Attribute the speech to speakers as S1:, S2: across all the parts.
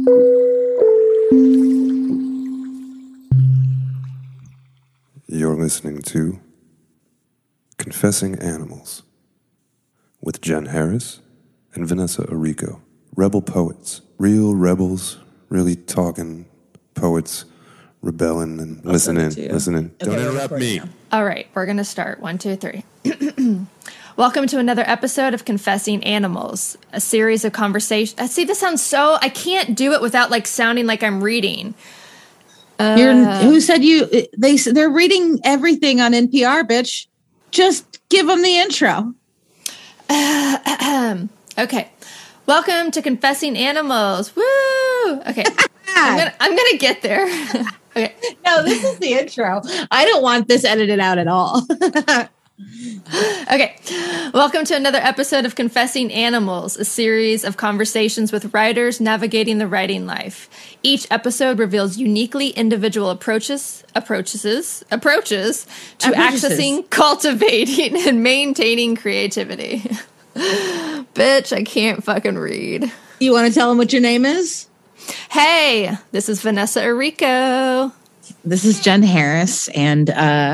S1: You're listening to Confessing Animals with Jen Harris and Vanessa Arrico. Rebel poets. Real rebels, really talking poets, rebelling and listening.
S2: Okay,
S1: Don't interrupt me.
S2: All right, we're going to start. 1, 2, 3. Welcome to another episode of Confessing Animals, a series of conversations. See, this sounds so... I can't do it without sounding like I'm reading.
S3: Who said you? They're reading everything on NPR, bitch. Just give them the intro.
S2: Okay. Welcome to Confessing Animals. Woo! Okay. I'm gonna get there. Okay.
S3: No, this is the intro. I don't want this edited out at all.
S2: Okay. Welcome to another episode of Confessing Animals, a series of conversations with writers navigating the writing life. Each episode reveals uniquely individual approaches to accessing, cultivating, and maintaining creativity. Bitch, I can't fucking read.
S3: You want to tell them what your name is?
S2: Hey, this is Vanessa Arrico.
S3: This is Jen Harris, and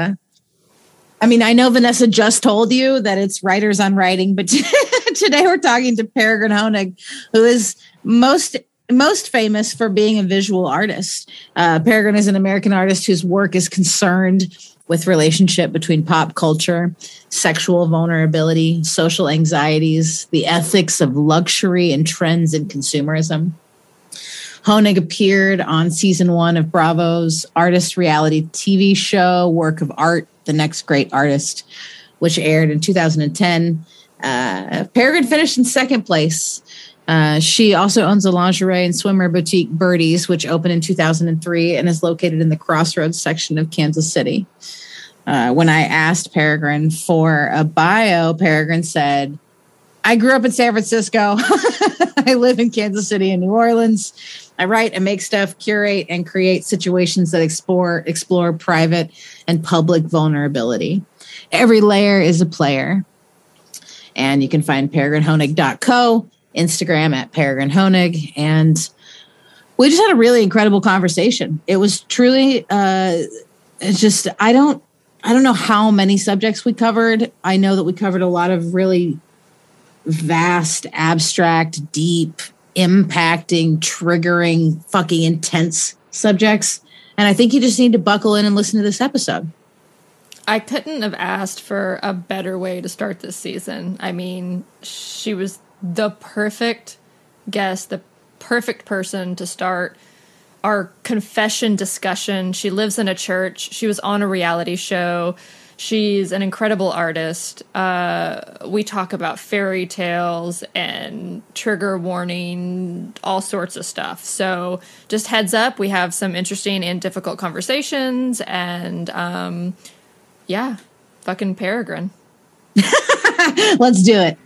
S3: I know Vanessa just told you that it's Writers on Writing, but today we're talking to Peregrine Honig, who is most famous for being a visual artist. Peregrine is an American artist whose work is concerned with relationship between pop culture, sexual vulnerability, social anxieties, the ethics of luxury, and trends in consumerism. Honig appeared on season 1 of Bravo's artist reality TV show, Work of Art, The Next Great Artist, which aired in 2010. Peregrine finished in second place. She also owns a lingerie and swimwear boutique, Birdies, which opened in 2003 and is located in the Crossroads section of Kansas City. When I asked Peregrine for a bio, Peregrine said, I grew up in San Francisco. I live in Kansas City and New Orleans. I write and make stuff, curate and create situations that explore private and public vulnerability. Every layer is a player. And you can find peregrinehonig.co, Instagram at Peregrine Honig. And we just had a really incredible conversation. It was truly, it's just, I don't know how many subjects we covered. I know that we covered a lot of really vast, abstract, deep, impacting, triggering, fucking intense subjects. And I think you just need to buckle in and listen to this episode.
S2: I couldn't have asked for a better way to start this season. I mean, she was the perfect guest, the perfect person to start our confession discussion. She lives in a church. She was on a reality show. She's an incredible artist. We talk about fairy tales and trigger warning, all sorts of stuff. So just heads up, we have some interesting and difficult conversations. And yeah, fucking Peregrine.
S3: Let's do it.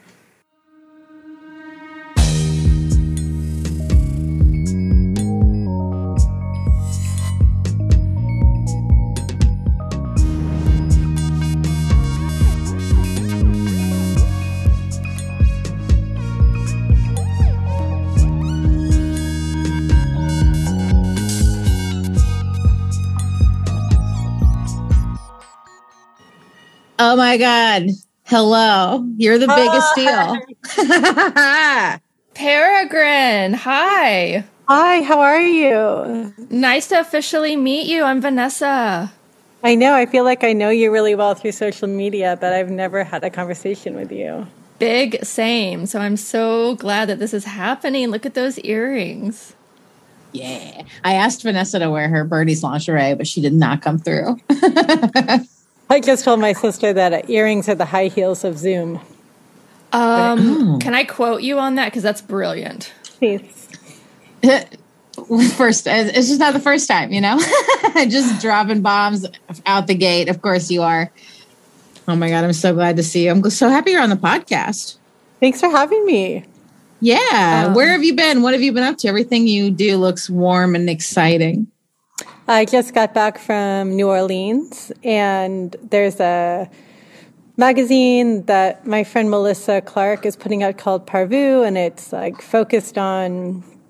S3: Oh my God. Hello. You're the biggest deal.
S2: Peregrine, hi.
S4: Hi, how are you?
S2: Nice to officially meet you. I'm Vanessa.
S4: I know. I feel like I know you really well through social media, but I've never had a conversation with you.
S2: Big same. So I'm so glad that this is happening. Look at those earrings.
S3: Yeah. I asked Vanessa to wear her Birdie's lingerie, but she did not come through.
S4: I just told my sister that earrings are the high heels of Zoom.
S2: Can I quote you on that? Because that's brilliant.
S4: Please.
S3: First, it's just not the first time, you know? Just dropping bombs out the gate. Of course you are. Oh my God, I'm so glad to see you. I'm so happy you're on the podcast.
S4: Thanks for having me.
S3: Yeah. Where have you been? What have you been up to? Everything you do looks warm and exciting.
S4: I just got back from New Orleans, and there's a magazine that my friend Melissa Clark is putting out called Parvu, and it's like focused on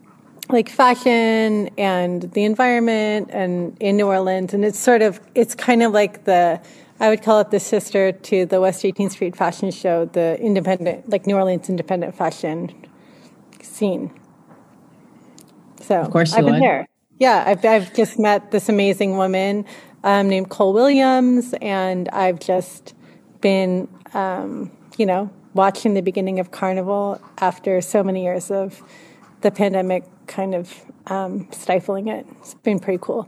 S4: like fashion and the environment and in New Orleans. And it's kind of like I would call it the sister to the West 18th Street Fashion Show, the independent, like New Orleans independent fashion scene. So
S3: Of course you
S4: I've been
S3: would.
S4: there. Yeah, I've just met this amazing woman named Cole Williams, and I've just been, watching the beginning of Carnival after so many years of the pandemic kind of stifling it. It's been pretty cool.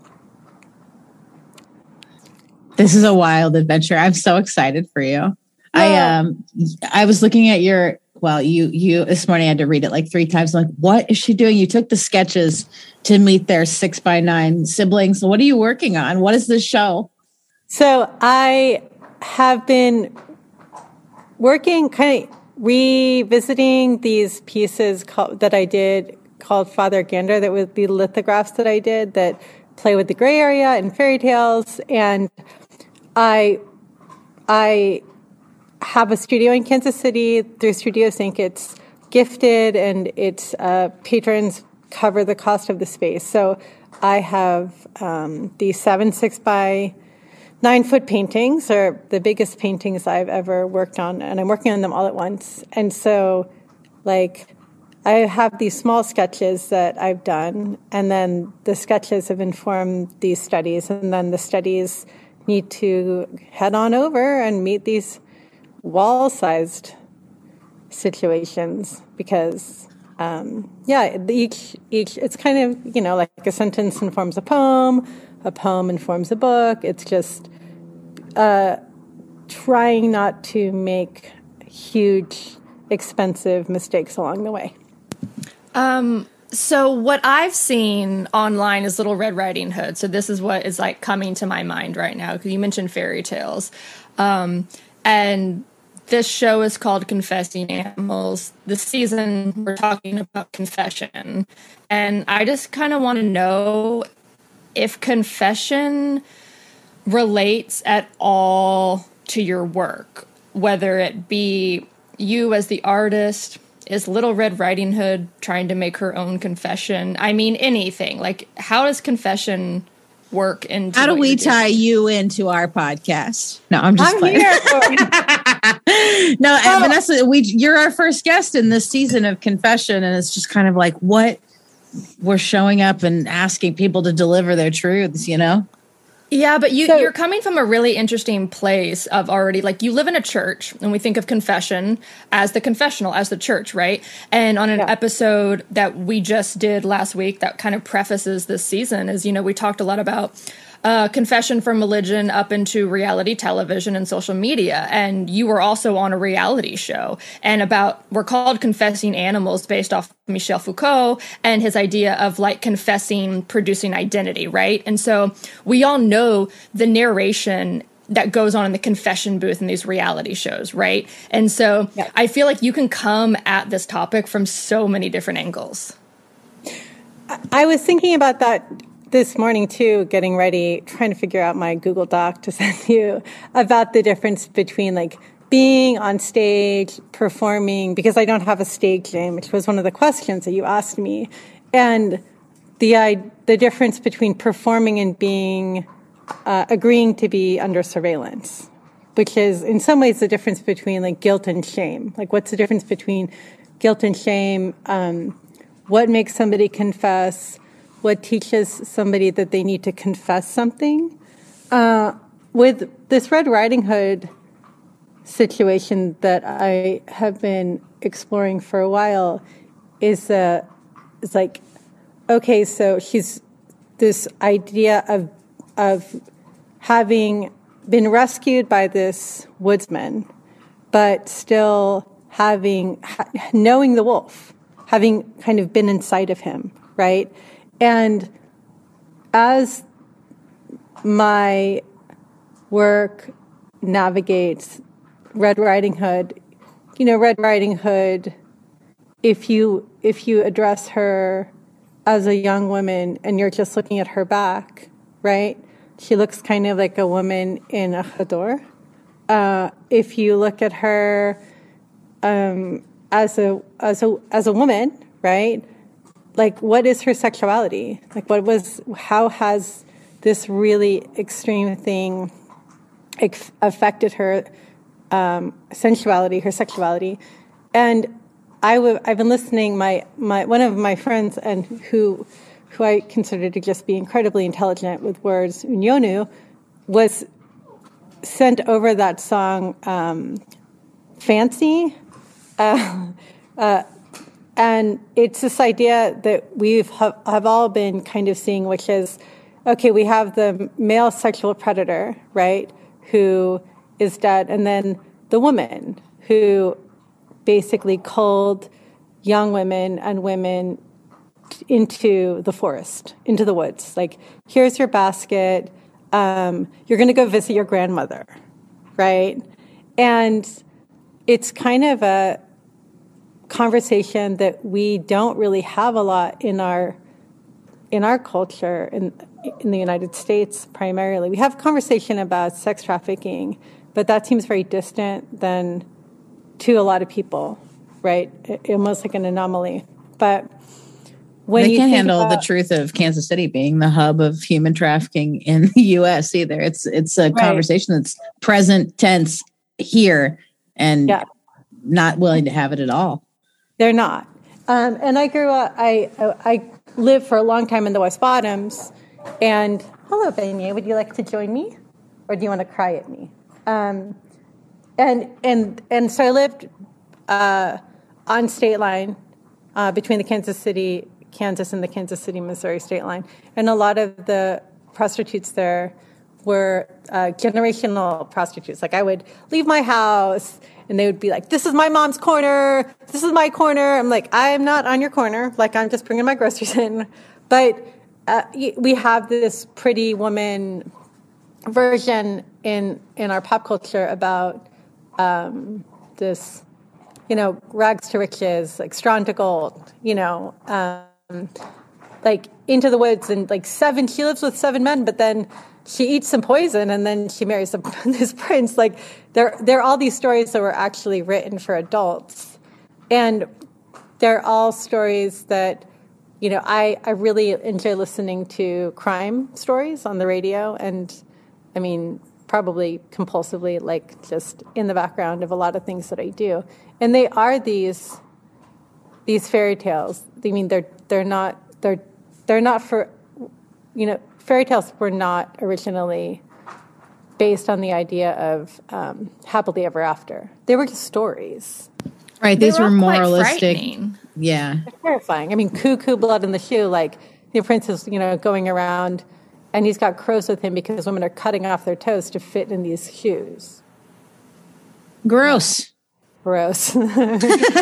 S3: This is a wild adventure. I'm so excited for you. Yeah. I was looking at you this morning I had to read it like 3 times. I'm like, what is she doing? You took the sketches to meet their 6x9 siblings. What are you working on? What is this show? So
S4: I have been working, kind of revisiting these pieces that I did called Father Gander, that was the lithographs that I did that play with the gray area and fairy tales. And I have a studio in Kansas City through Studio Sync. It's gifted, and its patrons cover the cost of the space. So I have these 7 6x9-foot paintings, are the biggest paintings I've ever worked on, and I'm working on them all at once. And so, I have these small sketches that I've done, and then the sketches have informed these studies, and then the studies need to head on over and meet these wall-sized situations because, each it's kind of, like a sentence informs a poem informs a book. It's just trying not to make huge, expensive mistakes along the way.
S2: So what I've seen online is Little Red Riding Hood. So this is what is coming to my mind right now, because you mentioned fairy tales. And this show is called Confessing Animals. This season, we're talking about confession. And I just kind of want to know if confession relates at all to your work, whether it be you as the artist. Is Little Red Riding Hood trying to make her own confession? I mean, anything. How does confession work into? How do we tie you into our podcast? No, I'm just playing. No, Vanessa, you're our first guest in this season of Confession, and it's just kind of like what we're showing up and asking people to deliver their truths, Yeah, but you're coming from a really interesting place of already, you live in a church, and we think of confession as the confessional, as the church, right? And on an episode that we just did last week that kind of prefaces this season is, we talked a lot about confession from religion up into reality television and social media. And you were also on a reality show we're called Confessing Animals, based off Michel Foucault and his idea of confessing, producing identity, right? And so we all know the narration that goes on in the confession booth in these reality shows, right? And so I feel like you can come at this topic from so many different angles. I was thinking about that this morning, too, getting ready, trying to figure out my Google Doc to send you about the difference between being on stage, performing, because I don't have a stage name, which was one of the questions that you asked me, and the difference between performing and being agreeing to be under surveillance, which is in some ways the difference between guilt and shame. What's the difference between guilt and shame? What makes somebody confess? What teaches somebody that they need to confess something? With this Red Riding Hood situation that I have been exploring for a while it's okay, so she's this idea of having been rescued by this woodsman, but still knowing the wolf, having kind of been inside of him, right? And as my work navigates Red Riding Hood, Red Riding Hood, if you address her as a young woman and you're just looking at her back, right? She looks kind of like a woman in a chador. If you look at her as a woman, right?
S4: like, what is her sexuality? Like, how has this really extreme thing affected her sensuality, her sexuality? And I've been listening. My one of my friends, and who I consider to just be incredibly intelligent with words, Unyonu, was sent over that song "Fancy," and it's this idea that have all been kind of seeing, which is, okay, we have the male sexual predator, right, who is dead, and then the woman who basically culled young women and women into the forest, into the woods. Like, here's your basket. You're going to go visit your grandmother, right? And it's kind of a conversation that we don't really have a lot in our culture in the United States primarily. We have conversation about sex trafficking, but that seems very distant than to a lot of people, right? Almost like an anomaly. But when
S3: they
S4: you
S3: can't
S4: think
S3: handle
S4: about,
S3: the truth of Kansas City being the hub of human trafficking in the U.S. either. It's a conversation that's present tense here and not willing to have it at all.
S4: They're not. And I grew up. I lived for a long time in the West Bottoms. And hello, Beignet, would you like to join me, or do you want to cry at me? And so I lived on state line between the Kansas and the Kansas City, Missouri state line. And a lot of the prostitutes there were generational prostitutes. Like, I would leave my house and they would be like, this is my mom's corner. This is my corner. I'm like, I am not on your corner. Like, I'm just bringing my groceries in. But we have this pretty woman version in our pop culture about this, rags to riches, like Strong to Gold, like Into the Woods, and like she lives with 7 men, but then she eats some poison and then she marries this prince. Like, there are all these stories that were actually written for adults. And they're all stories that, I really enjoy listening to crime stories on the radio. And I mean, probably compulsively, like, just in the background of a lot of things that I do. And they are these fairy tales. I mean, they're not for, fairy tales were not originally based on the idea of happily ever after. They were just stories.
S3: Right. These were moralistic.
S2: Yeah.
S4: They're terrifying. I mean, Cuckoo, Blood in the Shoe, like, the prince is, going around and he's got crows with him because women are cutting off their toes to fit in these shoes.
S3: Gross.
S4: Gross.
S2: But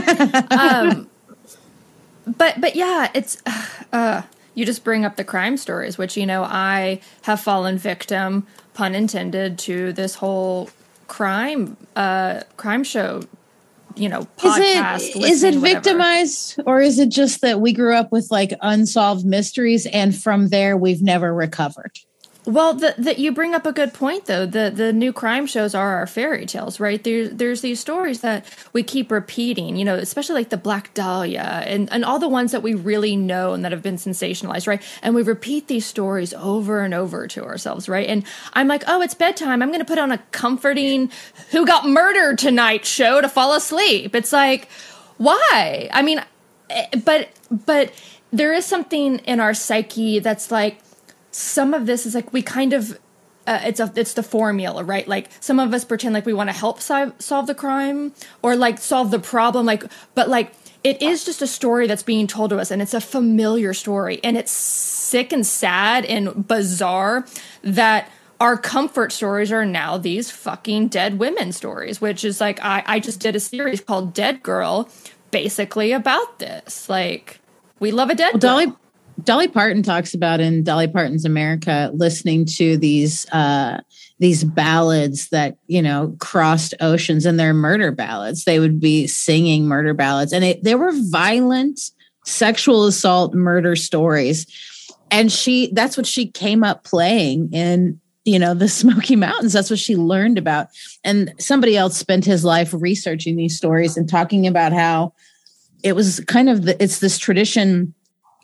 S2: yeah, it's you just bring up the crime stories, which, I have fallen victim, pun intended, to this whole crime show, podcast.
S3: Is it victimized, or is it just that we grew up with like unsolved mysteries and from there we've never recovered?
S2: Well, you bring up a good point, though. The new crime shows are our fairy tales, right? There's these stories that we keep repeating, especially like the Black Dahlia and all the ones that we really know and that have been sensationalized, right? And we repeat these stories over and over to ourselves, right? And I'm like, oh, it's bedtime. I'm going to put on a comforting Who Got Murdered Tonight show to fall asleep. It's like, why? I mean, but there is something in our psyche that's like, some of this is like we kind of it's the formula, right? Like, some of us pretend like we want to help solve the crime or like solve the problem, like, but like it is just a story that's being told to us, and it's a familiar story, and it's sick and sad and bizarre that our comfort stories are now these fucking dead women stories, which is like I just did a series called Dead Girl basically about this. Like, we love a dead girl.
S3: Dolly Parton talks about in Dolly Parton's America, listening to these ballads that, crossed oceans, and they're murder ballads. They would be singing murder ballads, and they were violent sexual assault murder stories. And that's what she came up playing in, the Smoky Mountains. That's what she learned about. And somebody else spent his life researching these stories and talking about how it was kind of it's this tradition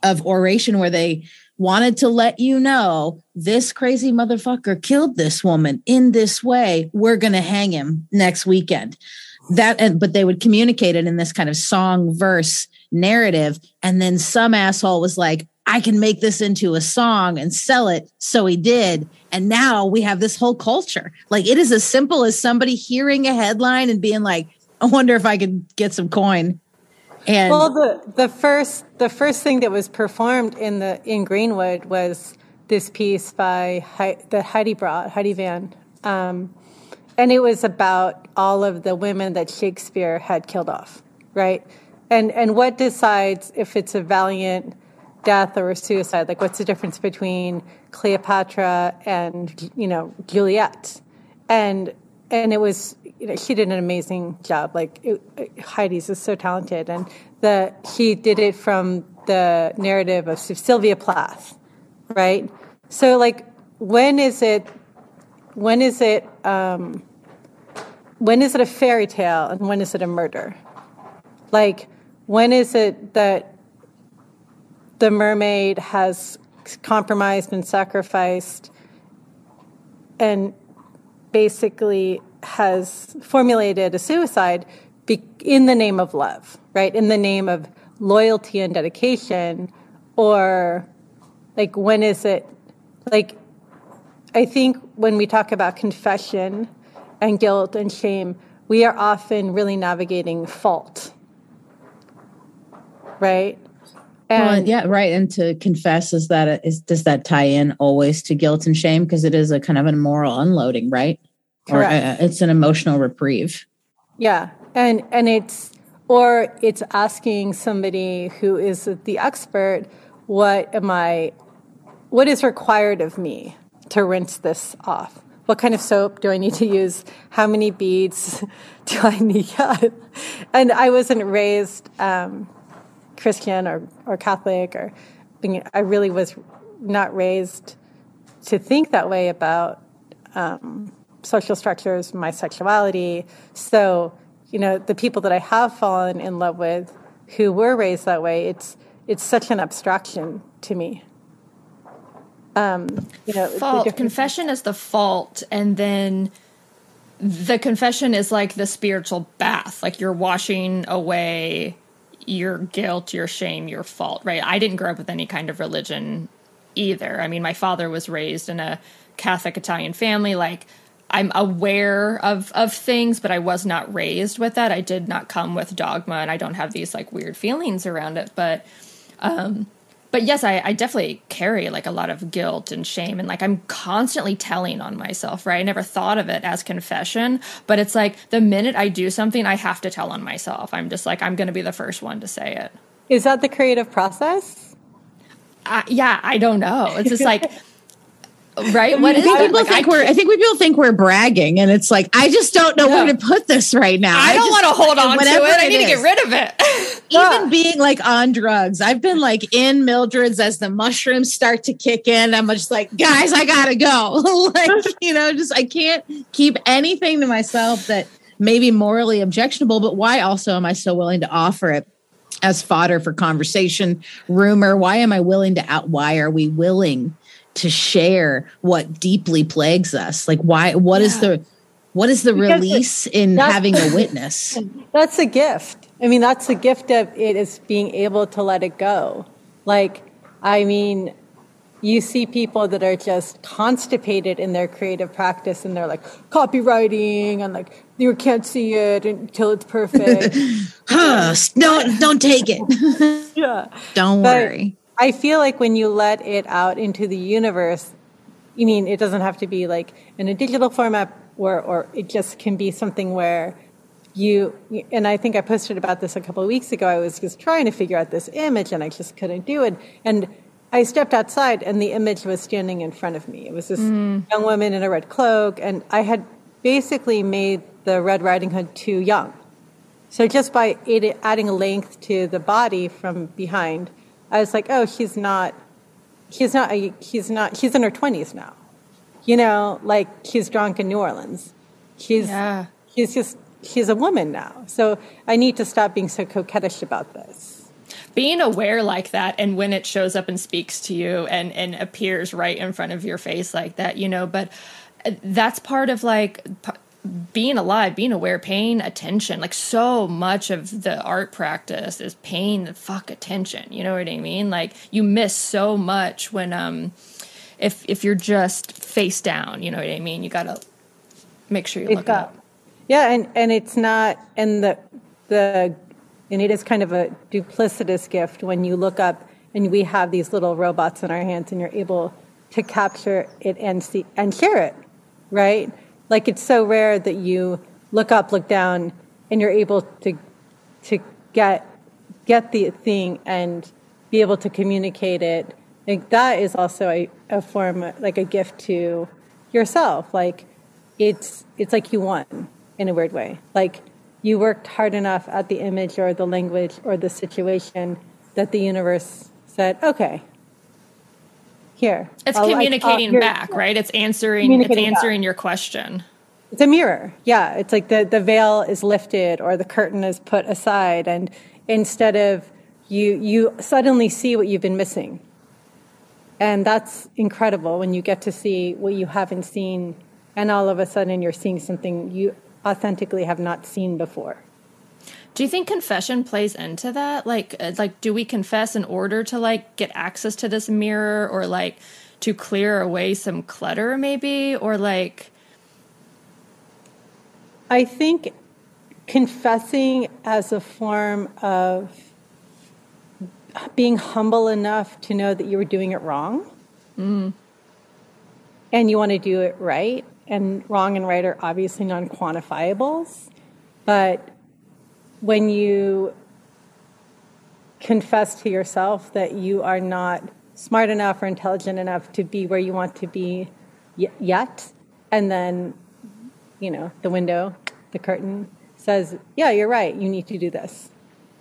S3: of oration where they wanted to let you know this crazy motherfucker killed this woman in this way. We're going to hang him next weekend. But they would communicate it in this kind of song verse narrative. And then some asshole was like, I can make this into a song and sell it. So he did. And now we have this whole culture. Like, it is as simple as somebody hearing a headline and being like, I wonder if I could get some coin. And
S4: well, the first thing that was performed in Greenwood was this piece by Heidi Van, and it was about all of the women that Shakespeare had killed off, right? And what decides if it's a valiant death or a suicide? Like, what's the difference between Cleopatra and Juliet? And it was, she did an amazing job. Like, Heidi's is so talented, and she did it from the narrative of Sylvia Plath, right? So, like, when is it a fairy tale and when is it a murder? Like, when is it that the mermaid has compromised and sacrificed and basically has formulated a suicide in the name of love, right? In the name of loyalty and dedication? Or, like, when is it, like, I think when we talk about confession and guilt and shame, we are often really navigating fault, right?
S3: And yeah, right. And to confess, does that tie in always to guilt and shame? Because it is a kind of a moral unloading, right?
S4: Correct.
S3: Or it's an emotional reprieve.
S4: Yeah. And it's asking somebody who is the expert, what is required of me to rinse this off? What kind of soap do I need to use? How many beads do I need? And I wasn't raised Christian or Catholic, I really was not raised to think that way about social structures, my sexuality. So, the people that I have fallen in love with who were raised that way, it's such an abstraction to me.
S2: Fault. Confession is the fault, and then the confession is like the spiritual bath. Like, you're washing away your guilt, your shame, your fault, right? I didn't grow up with any kind of religion either. I mean, my father was raised in a Catholic Italian family. Like, I'm aware of things, but I was not raised with that. I did not come with dogma, and I don't have these like weird feelings around it. But yes, I definitely carry like a lot of guilt and shame, and like I'm constantly telling on myself, right? I never thought of it as confession, but it's like the minute I do something, I have to tell on myself. I'm just like, I'm going to be the first one to say it.
S4: Is that the creative process?
S2: Yeah, I don't know. It's just like, right? What is
S3: it?
S2: Like,
S3: I think people think we're bragging, and it's like, I just don't know where to put this right now.
S2: I don't want to hold on to it. I need to get rid of it.
S3: Even being like on drugs, I've been like in Mildred's as the mushrooms start to kick in. I'm just like, guys, I gotta go. I can't keep anything to myself that may be morally objectionable. But why also am I so willing to offer it as fodder for conversation, rumor? Why are we willing to share what deeply plagues us? Like, why? What is the release in having a witness?
S4: That's a gift. I mean, that's the gift of it, is being able to let it go. Like, I mean, you see people that are just constipated in their creative practice, and they're like copywriting, and like, you can't see it until it's perfect.
S3: Don't take it.
S4: Yeah.
S3: Don't worry.
S4: I feel like when you let it out into the universe, it doesn't have to be like in a digital format, or it just can be something where and I think I posted about this a couple of weeks ago. I was just trying to figure out this image, and I just couldn't do it. And I stepped outside, and the image was standing in front of me. It was this young woman in a red cloak, and I had basically made the Red Riding Hood too young. So just by adding a length to the body from behind, I was like, oh, she's in her 20s now. Like, she's drunk in New Orleans. She's a woman now. So I need to stop being so coquettish about this.
S2: being aware like that, and when it shows up and speaks to you and appears right in front of your face like that, you know, but that's part of like being alive, being aware, paying attention. Like so much of the art practice is paying the fuck attention. You know what I mean? Like you miss so much when, if you're just face down, you know what I mean? You got to make sure you look up.
S4: Yeah. And it's not, and and it is kind of a duplicitous gift when you look up and we have these little robots in our hands and you're able to capture it and see and share it, right? Like it's so rare that you look up, look down, and you're able to get the thing and be able to communicate it. Like that is also a form, like a gift to yourself. Like it's like you won in a weird way. Like you worked hard enough at the image or the language or the situation that the universe said, okay, here.
S2: It's communicating back, right? It's answering your question.
S4: It's a mirror. Yeah. It's like the veil is lifted or the curtain is put aside. And instead of you suddenly see what you've been missing. And that's incredible when you get to see what you haven't seen. And all of a sudden you're seeing something you authentically have not seen before.
S2: Do you think confession plays into that? Like, do we confess in order to like get access to this mirror, or like to clear away some clutter, maybe, or like?
S4: I think confessing as a form of being humble enough to know that you were doing it wrong, and you want to do it right. And wrong and right are obviously non-quantifiables, but when you confess to yourself that you are not smart enough or intelligent enough to be where you want to be yet, and then, you know, the curtain says, yeah, you're right, you need to do this.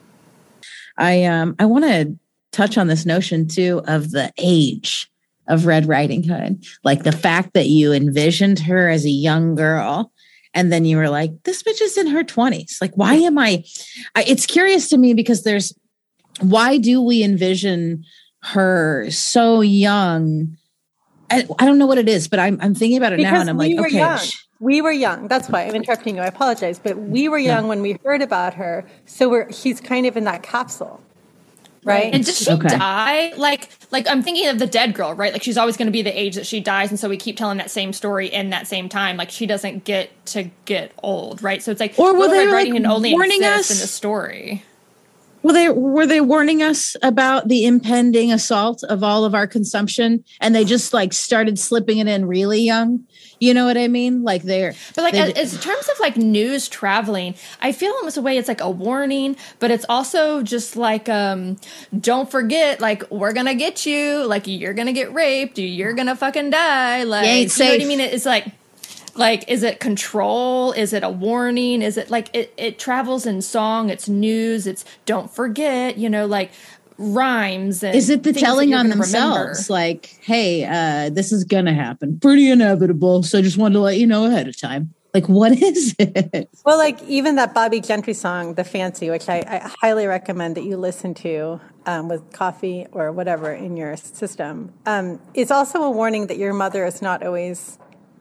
S3: I want to touch on this notion too of the age of Red Riding Hood, like the fact that you envisioned her as a young girl, and then you were like, this bitch is in her 20s. Like, why am it's curious to me because why do we envision her so young? I don't know what it is, but I'm thinking about it because now, and I'm like, okay.
S4: Young. We were young. That's why I'm interrupting you. I apologize. But we were young when we heard about her. So she's kind of in that capsule. Right.
S2: And does she die? Like I'm thinking of the dead girl, right? Like she's always going to be the age that she dies. And so we keep telling that same story in that same time. Like she doesn't get to get old, right? So it's like,
S3: or were they
S2: Red
S3: like
S2: Riding only
S3: warning us
S2: in the story?
S3: Were they warning us about the impending assault of all of our consumption, and they just like started slipping it in really young? You know what I mean? Like in
S2: terms of like news traveling, I feel almost a way it's like a warning, but it's also just like, don't forget, like we're gonna get you, like you're gonna get raped, you're gonna fucking die, like you ain't safe. You know what I mean? It's like, is it control? Is it a warning? Is it like it travels in song? It's news. It's don't forget. You know, like rhymes. And
S3: is it the telling on themselves? Remember. Like, hey, this is gonna happen. Pretty inevitable. So I just wanted to let you know ahead of time. Like, what is it?
S4: Well, like even that Bobby Gentry song, "The Fancy," which I highly recommend that you listen to with coffee or whatever in your system. It's also a warning that your mother is not always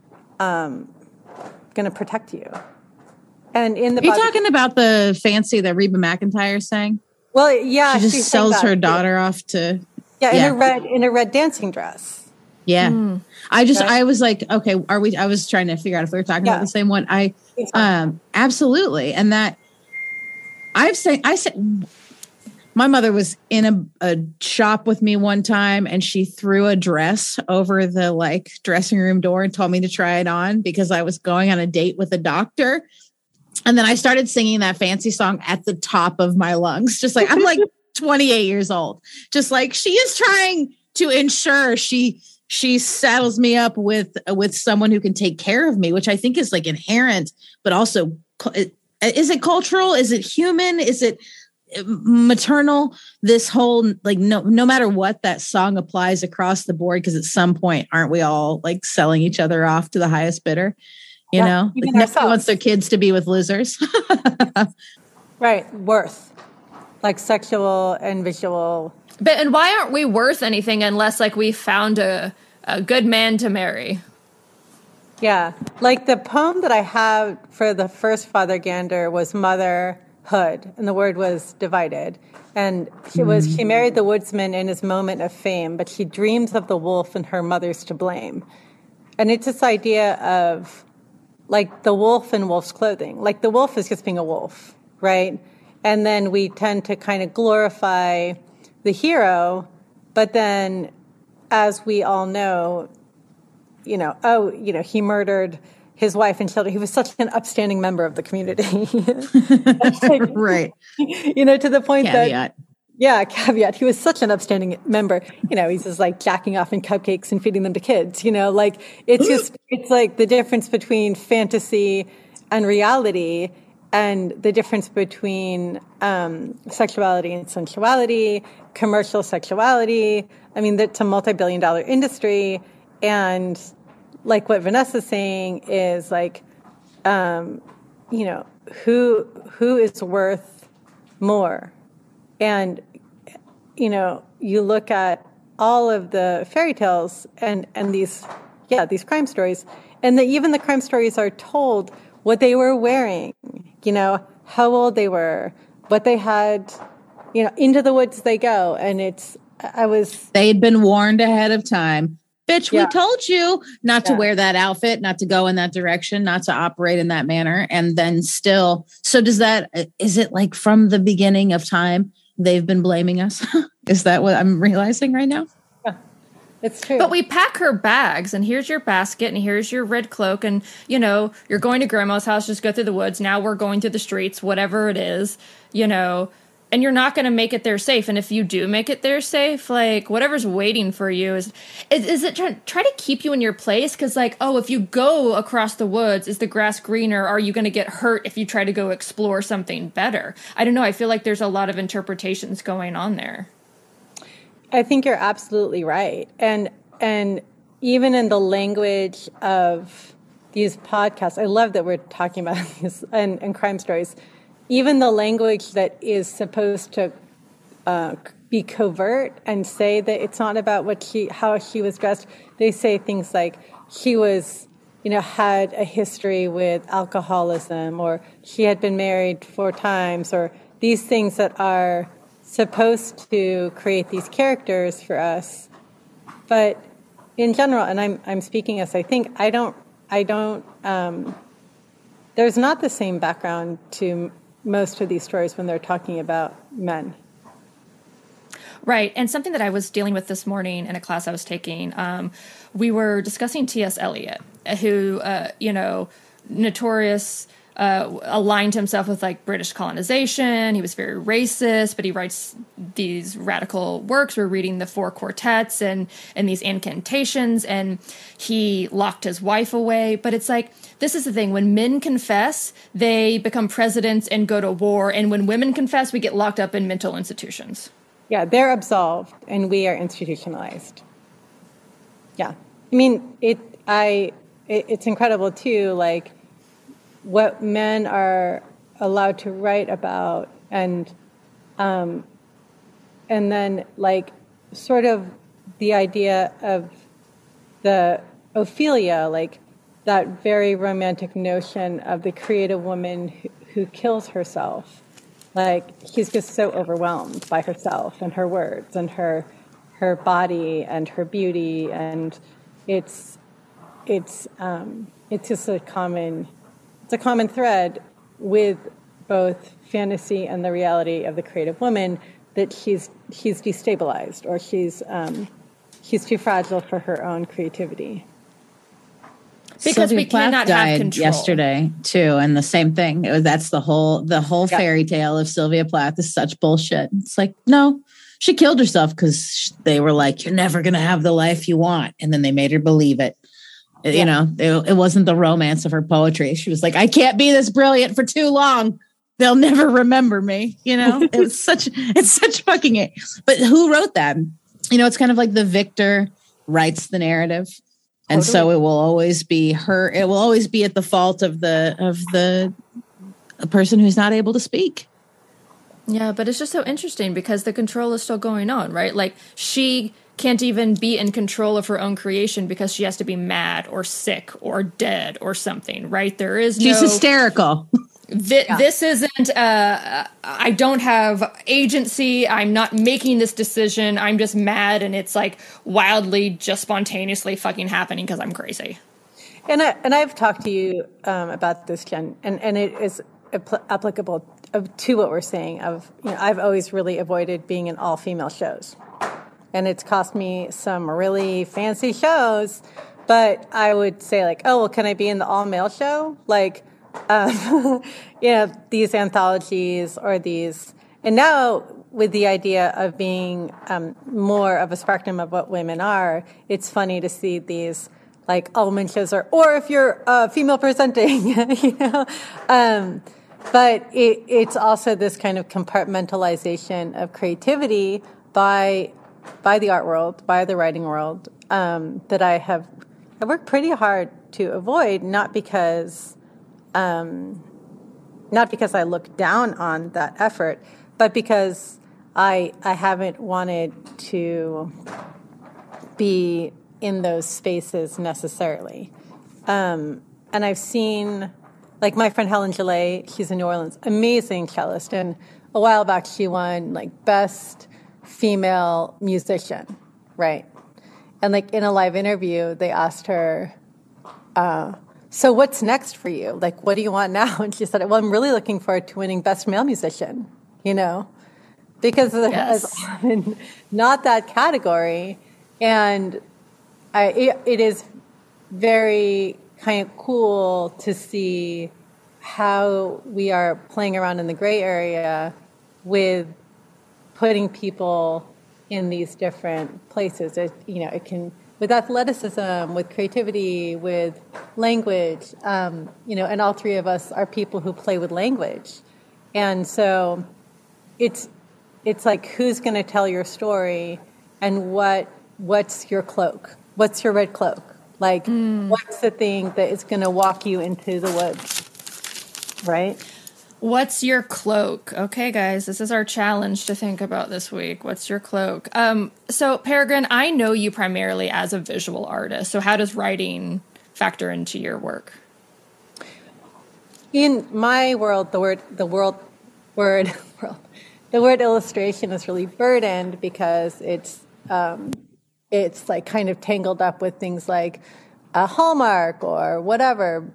S4: going to protect you. And in the
S3: Are you talking about the Fancy that Reba McEntire sang?
S4: Well, yeah,
S3: she just sells her daughter off to
S4: in a red dancing dress.
S3: Yeah, I was like, okay, are we? I was trying to figure out if we were talking about the same one. Absolutely, and that I said. My mother was in a shop with me one time, and she threw a dress over the like dressing room door and told me to try it on because I was going on a date with a doctor. And then I started singing that Fancy song at the top of my lungs, just like I'm like 28 years old, just like she is trying to ensure she saddles me up with someone who can take care of me, which I think is like inherent, but also is it cultural? Is it human? Is it maternal? This whole like no matter what, that song applies across the board because at some point aren't we all like selling each other off to the highest bidder? You know, like nobody wants their kids to be with losers.
S4: Right. Worth. like sexual and visual.
S2: And why aren't we worth anything unless like we found a good man to marry?
S4: Yeah. Like the poem that I have for the first Father Gander was motherhood, and the word was divided. And she married the woodsman in his moment of fame, but she dreams of the wolf and her mother's to blame. And it's this idea of like the wolf in wolf's clothing. Like the wolf is just being a wolf, right? And then we tend to kind of glorify the hero, but then as we all know, he murdered his wife and children. He was such an upstanding member of the community. Like,
S3: right.
S4: To the point
S3: caveat.
S4: Caveat. He was such an upstanding member. He's just like jacking off in cupcakes and feeding them to kids, like it's like the difference between fantasy and reality and the difference between sexuality and sensuality, commercial sexuality. I mean, that's a multi-billion-dollar industry. And like what Vanessa's saying is like, who is worth more? And, you look at all of the fairy tales and these crime stories, and even the crime stories are told what they were wearing, how old they were, what they had, into the woods they go. And
S3: they'd been warned ahead of time. Bitch, we told you not to wear that outfit, not to go in that direction, not to operate in that manner. And then still, so is it like from the beginning of time, they've been blaming us? Is that what I'm realizing right now?
S4: Yeah, it's true.
S2: But we pack her bags and here's your basket and here's your red cloak. And, you're going to grandma's house, just go through the woods. Now we're going through the streets, whatever it is, and you're not going to make it there safe. And if you do make it there safe, like whatever's waiting for you is it try to keep you in your place? Because like, if you go across the woods, is the grass greener? Are you going to get hurt if you try to go explore something better? I don't know. I feel like there's a lot of interpretations going on there.
S4: I think you're absolutely right. And even in the language of these podcasts, I love that we're talking about these and crime stories. Even the language that is supposed to be covert and say that it's not about how she was dressed, they say things like she was, had a history with alcoholism, or she had been married 4 times, or these things that are supposed to create these characters for us. But in general, and I'm speaking as I think, I don't. There's not the same background to most of these stories when they're talking about men.
S2: Right. And something that I was dealing with this morning in a class I was taking, we were discussing T.S. Eliot, who, notorious, aligned himself with like British colonization. He was very racist, but he writes these radical works. We're reading the 4 quartets and these incantations, and he locked his wife away. But it's like, this is the thing. When men confess, they become presidents and go to war. And when women confess, we get locked up in mental institutions.
S4: Yeah, they're absolved and we are institutionalized. Yeah. I mean, it's incredible too, like what men are allowed to write about and then like sort of the idea of the Ophelia, like that very romantic notion of the creative woman who kills herself. Like she's just so overwhelmed by herself and her words and her body and her beauty, and it's just a common thread with both fantasy and the reality of the creative woman, that she's destabilized, or she's too fragile for her own creativity.
S2: Because
S3: Sylvia
S2: we
S3: Plath
S2: cannot
S3: died
S2: have control.
S3: Yesterday too, and the same thing. That's the whole fairy tale of Sylvia Plath is such bullshit. It's like, no, she killed herself because they were like, you're never gonna have the life you want, and then they made her believe it. Yeah. It wasn't the romance of her poetry. She was like, I can't be this brilliant for too long. They'll never remember me. It's such fucking it. But who wrote that? It's kind of like the victor writes the narrative. And so it will always be her. It will always be at the fault of the person who's not able to speak.
S2: Yeah, but it's just so interesting because the control is still going on, right? Like, she can't even be in control of her own creation because she has to be mad or sick or dead or something, right? There is
S3: She's hysterical.
S2: This isn't, I don't have agency. I'm not making this decision. I'm just mad, and it's like wildly, just spontaneously fucking happening because I'm crazy.
S4: And I've talked to you about this, Jen, and it is applicable to what we're saying. I've always really avoided being in all female shows, and it's cost me some really fancy shows. But I would say, like, oh well, can I be in the all male show? Like, these anthologies or these, and now with the idea of being more of a spectrum of what women are, it's funny to see these like all women shows or if you're female presenting, but it's also this kind of compartmentalization of creativity by the art world, by the writing world, that I worked pretty hard to avoid, not because I look down on that effort, but because I haven't wanted to be in those spaces necessarily. And I've seen, like, my friend Helen Gillet, she's in New Orleans, amazing cellist, and a while back she won like best female musician, right? And like in a live interview, they asked her, so what's next for you? Like, what do you want now? And she said, well, I'm really looking forward to winning best male musician, because there's often not that category. And it is very kind of cool to see how we are playing around in the gray area with putting people in these different places. It can, with athleticism, with creativity, with language, and all three of us are people who play with language. And so it's like, who's going to tell your story, and what's your cloak? What's your red cloak? Like, what's the thing that is going to walk you into the woods, right?
S2: What's your cloak? Okay, guys, this is our challenge to think about this week. What's your cloak? So, Peregrine, I know you primarily as a visual artist. So how does writing factor into your work?
S4: In my world, the word illustration is really burdened because it's like kind of tangled up with things like a Hallmark or whatever,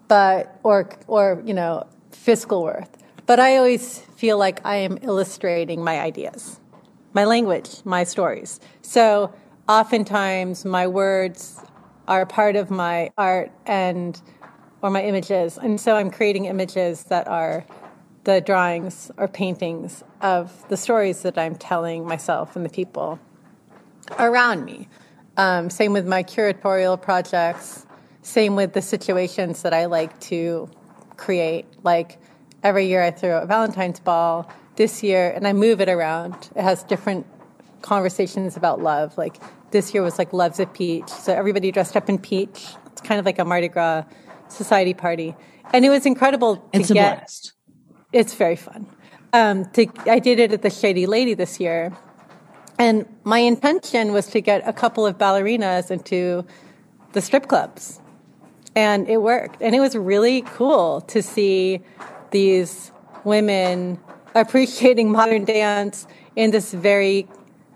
S4: or fiscal worth. But I always feel like I am illustrating my ideas, my language, my stories. So oftentimes my words are part of my art or my images. And so I'm creating images that are the drawings or paintings of the stories that I'm telling myself and the people around me. Same with my curatorial projects. Same with the situations that I like to create. Like every year I throw a Valentine's ball. This year, and I move it around, it has different conversations about love. Like this year was like Love's a Peach. So everybody dressed up in peach. It's kind of like a Mardi Gras society party. And it was incredible to
S3: It's a blast.
S4: It's very fun. I did it at the Shady Lady this year. And my intention was to get a couple of ballerinas into the strip clubs. And it worked. And it was really cool to see these women appreciating modern dance in this very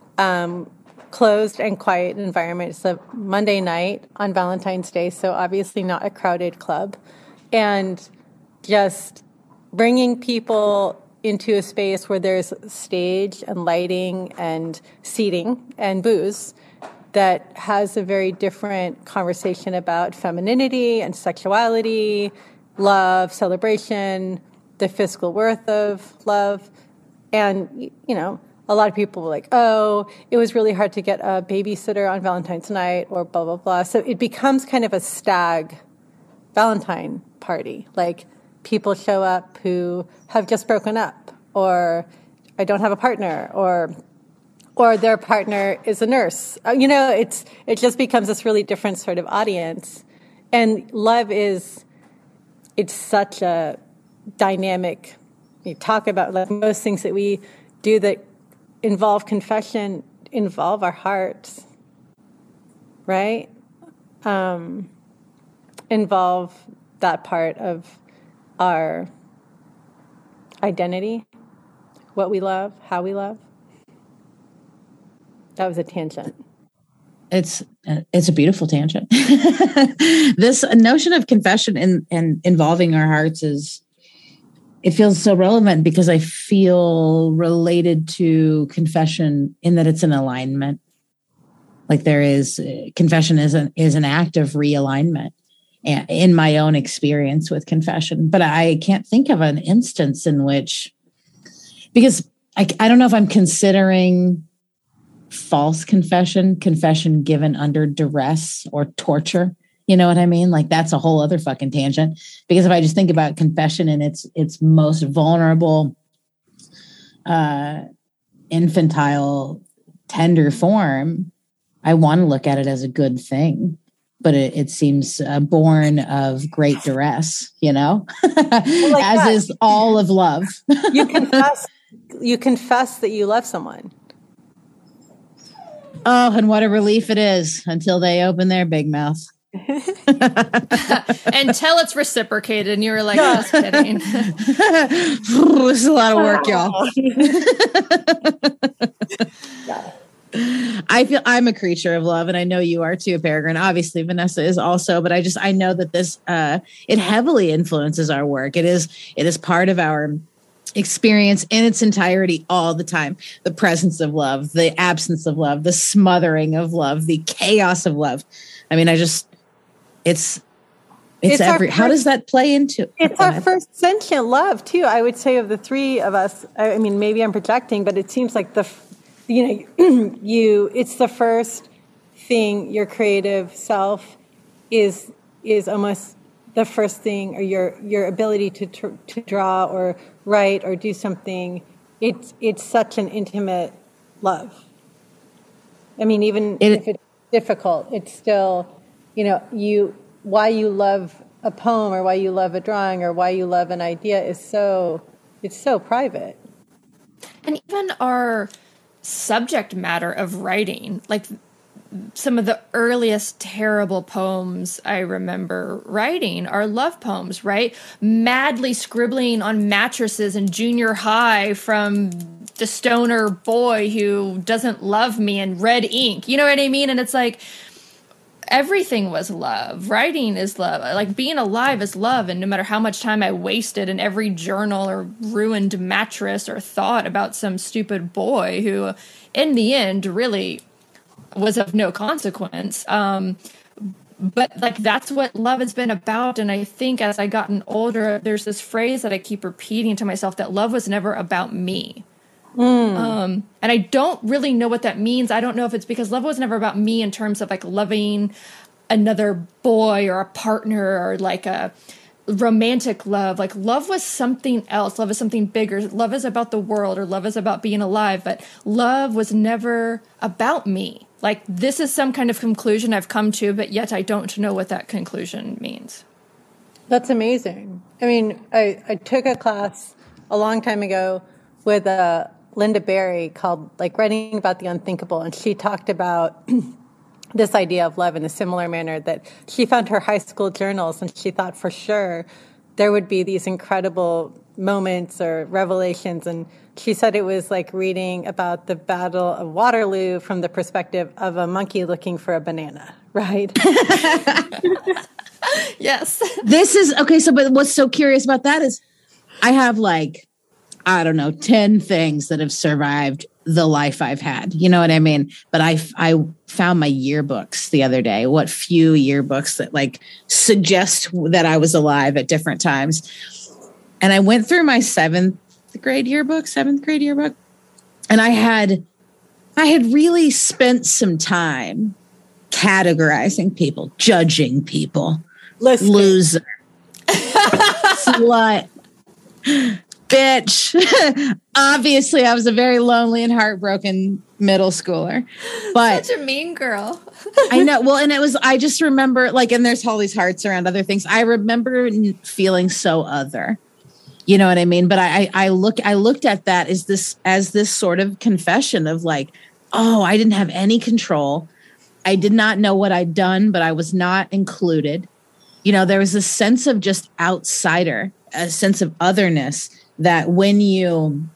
S4: closed and quiet environment. It's a Monday night on Valentine's Day, so obviously not a crowded club. And just bringing people into a space where there's stage and lighting and seating and booze that has a very different conversation about femininity and sexuality, love, celebration, the fiscal worth of love. And, a lot of people were like, oh, it was really hard to get a babysitter on Valentine's night or blah, blah, blah. So it becomes kind of a stag Valentine party. Like people show up who have just broken up, or I don't have a partner, or their partner is a nurse. It just becomes this really different sort of audience. And love it's such a dynamic we talk about, like most things that we do that involve confession involve our hearts, right? Involve that part of our identity, what we love, how we love. That was a tangent.
S3: It's a beautiful tangent. This notion of confession and involving our hearts it feels so relevant because I feel related to confession in that it's an alignment. Like confession is an act of realignment in my own experience with confession. But I can't think of an instance in which, because I don't know if I'm considering false confession given under duress or torture. You know what I mean? Like that's a whole other fucking tangent. Because if I just think about confession in its most vulnerable, infantile, tender form, I want to look at it as a good thing. But it seems born of great duress, you know, like as that. Is all of love.
S4: You confess that you love someone.
S3: Oh, and what a relief it is until they open their big mouth.
S2: Until it's reciprocated and you're like, just kidding.
S3: This is a lot of work, y'all. I feel I'm a creature of love, and I know you are too, Peregrine. Obviously, Vanessa is also, but I know that this it heavily influences our work. It is part of our experience in its entirety all the time. The presence of love, the absence of love, the smothering of love, the chaos of love. I mean, it's every. How does that play into?
S4: It's our first sentient love too. I would say of the three of us. I mean, maybe I'm projecting, but it seems like it's the first thing. Your creative self is almost the first thing, or your ability to draw or write or do something. It's such an intimate love. I mean, even if it's difficult, it's still, why you love a poem or why you love a drawing or why you love an idea it's so private.
S2: And even our subject matter of writing, like some of the earliest terrible poems I remember writing are love poems, right? Madly scribbling on mattresses in junior high from the stoner boy who doesn't love me in red ink. You know what I mean? And it's like, everything was love. Writing is love. Like being alive is love. And no matter how much time I wasted in every journal or ruined mattress or thought about some stupid boy who in the end really was of no consequence. But like, that's what love has been about. And I think as I gotten older, there's this phrase that I keep repeating to myself, that love was never about me. And I don't really know what that means. I don't know if it's because love was never about me in terms of like loving another boy or a partner or like a romantic love. Like love was something else. Love is something bigger. Love is about the world, or love is about being alive. But love was never about me. Like this is some kind of conclusion I've come to, but yet I don't know what that conclusion means.
S4: That's amazing. I mean, I took a class a long time ago with Linda Berry called like Writing About the Unthinkable. And she talked about this idea of love in a similar manner, that she found her high school journals and she thought for sure there would be these incredible moments or revelations. And she said it was like reading about the Battle of Waterloo from the perspective of a monkey looking for a banana, right?
S2: Yes.
S3: This is, okay, so but what's so curious about that is I have like, I don't know, 10 things that have survived the life I've had. You know what I mean? But I found my yearbooks the other day, what few yearbooks that like suggest that I was alive at different times. And I went through my seventh grade yearbook. And I had really spent some time categorizing people, judging people, loser, slut, bitch. Obviously, I was a very lonely and heartbroken middle schooler. But
S2: such a mean girl.
S3: I know. Well, and I just remember like, and there's all these hearts around other things. I remember feeling so other. You know what I mean? But I looked at that as this sort of confession of like, oh, I didn't have any control. I did not know what I'd done, but I was not included. You know, there was a sense of just outsider, a sense of otherness that when you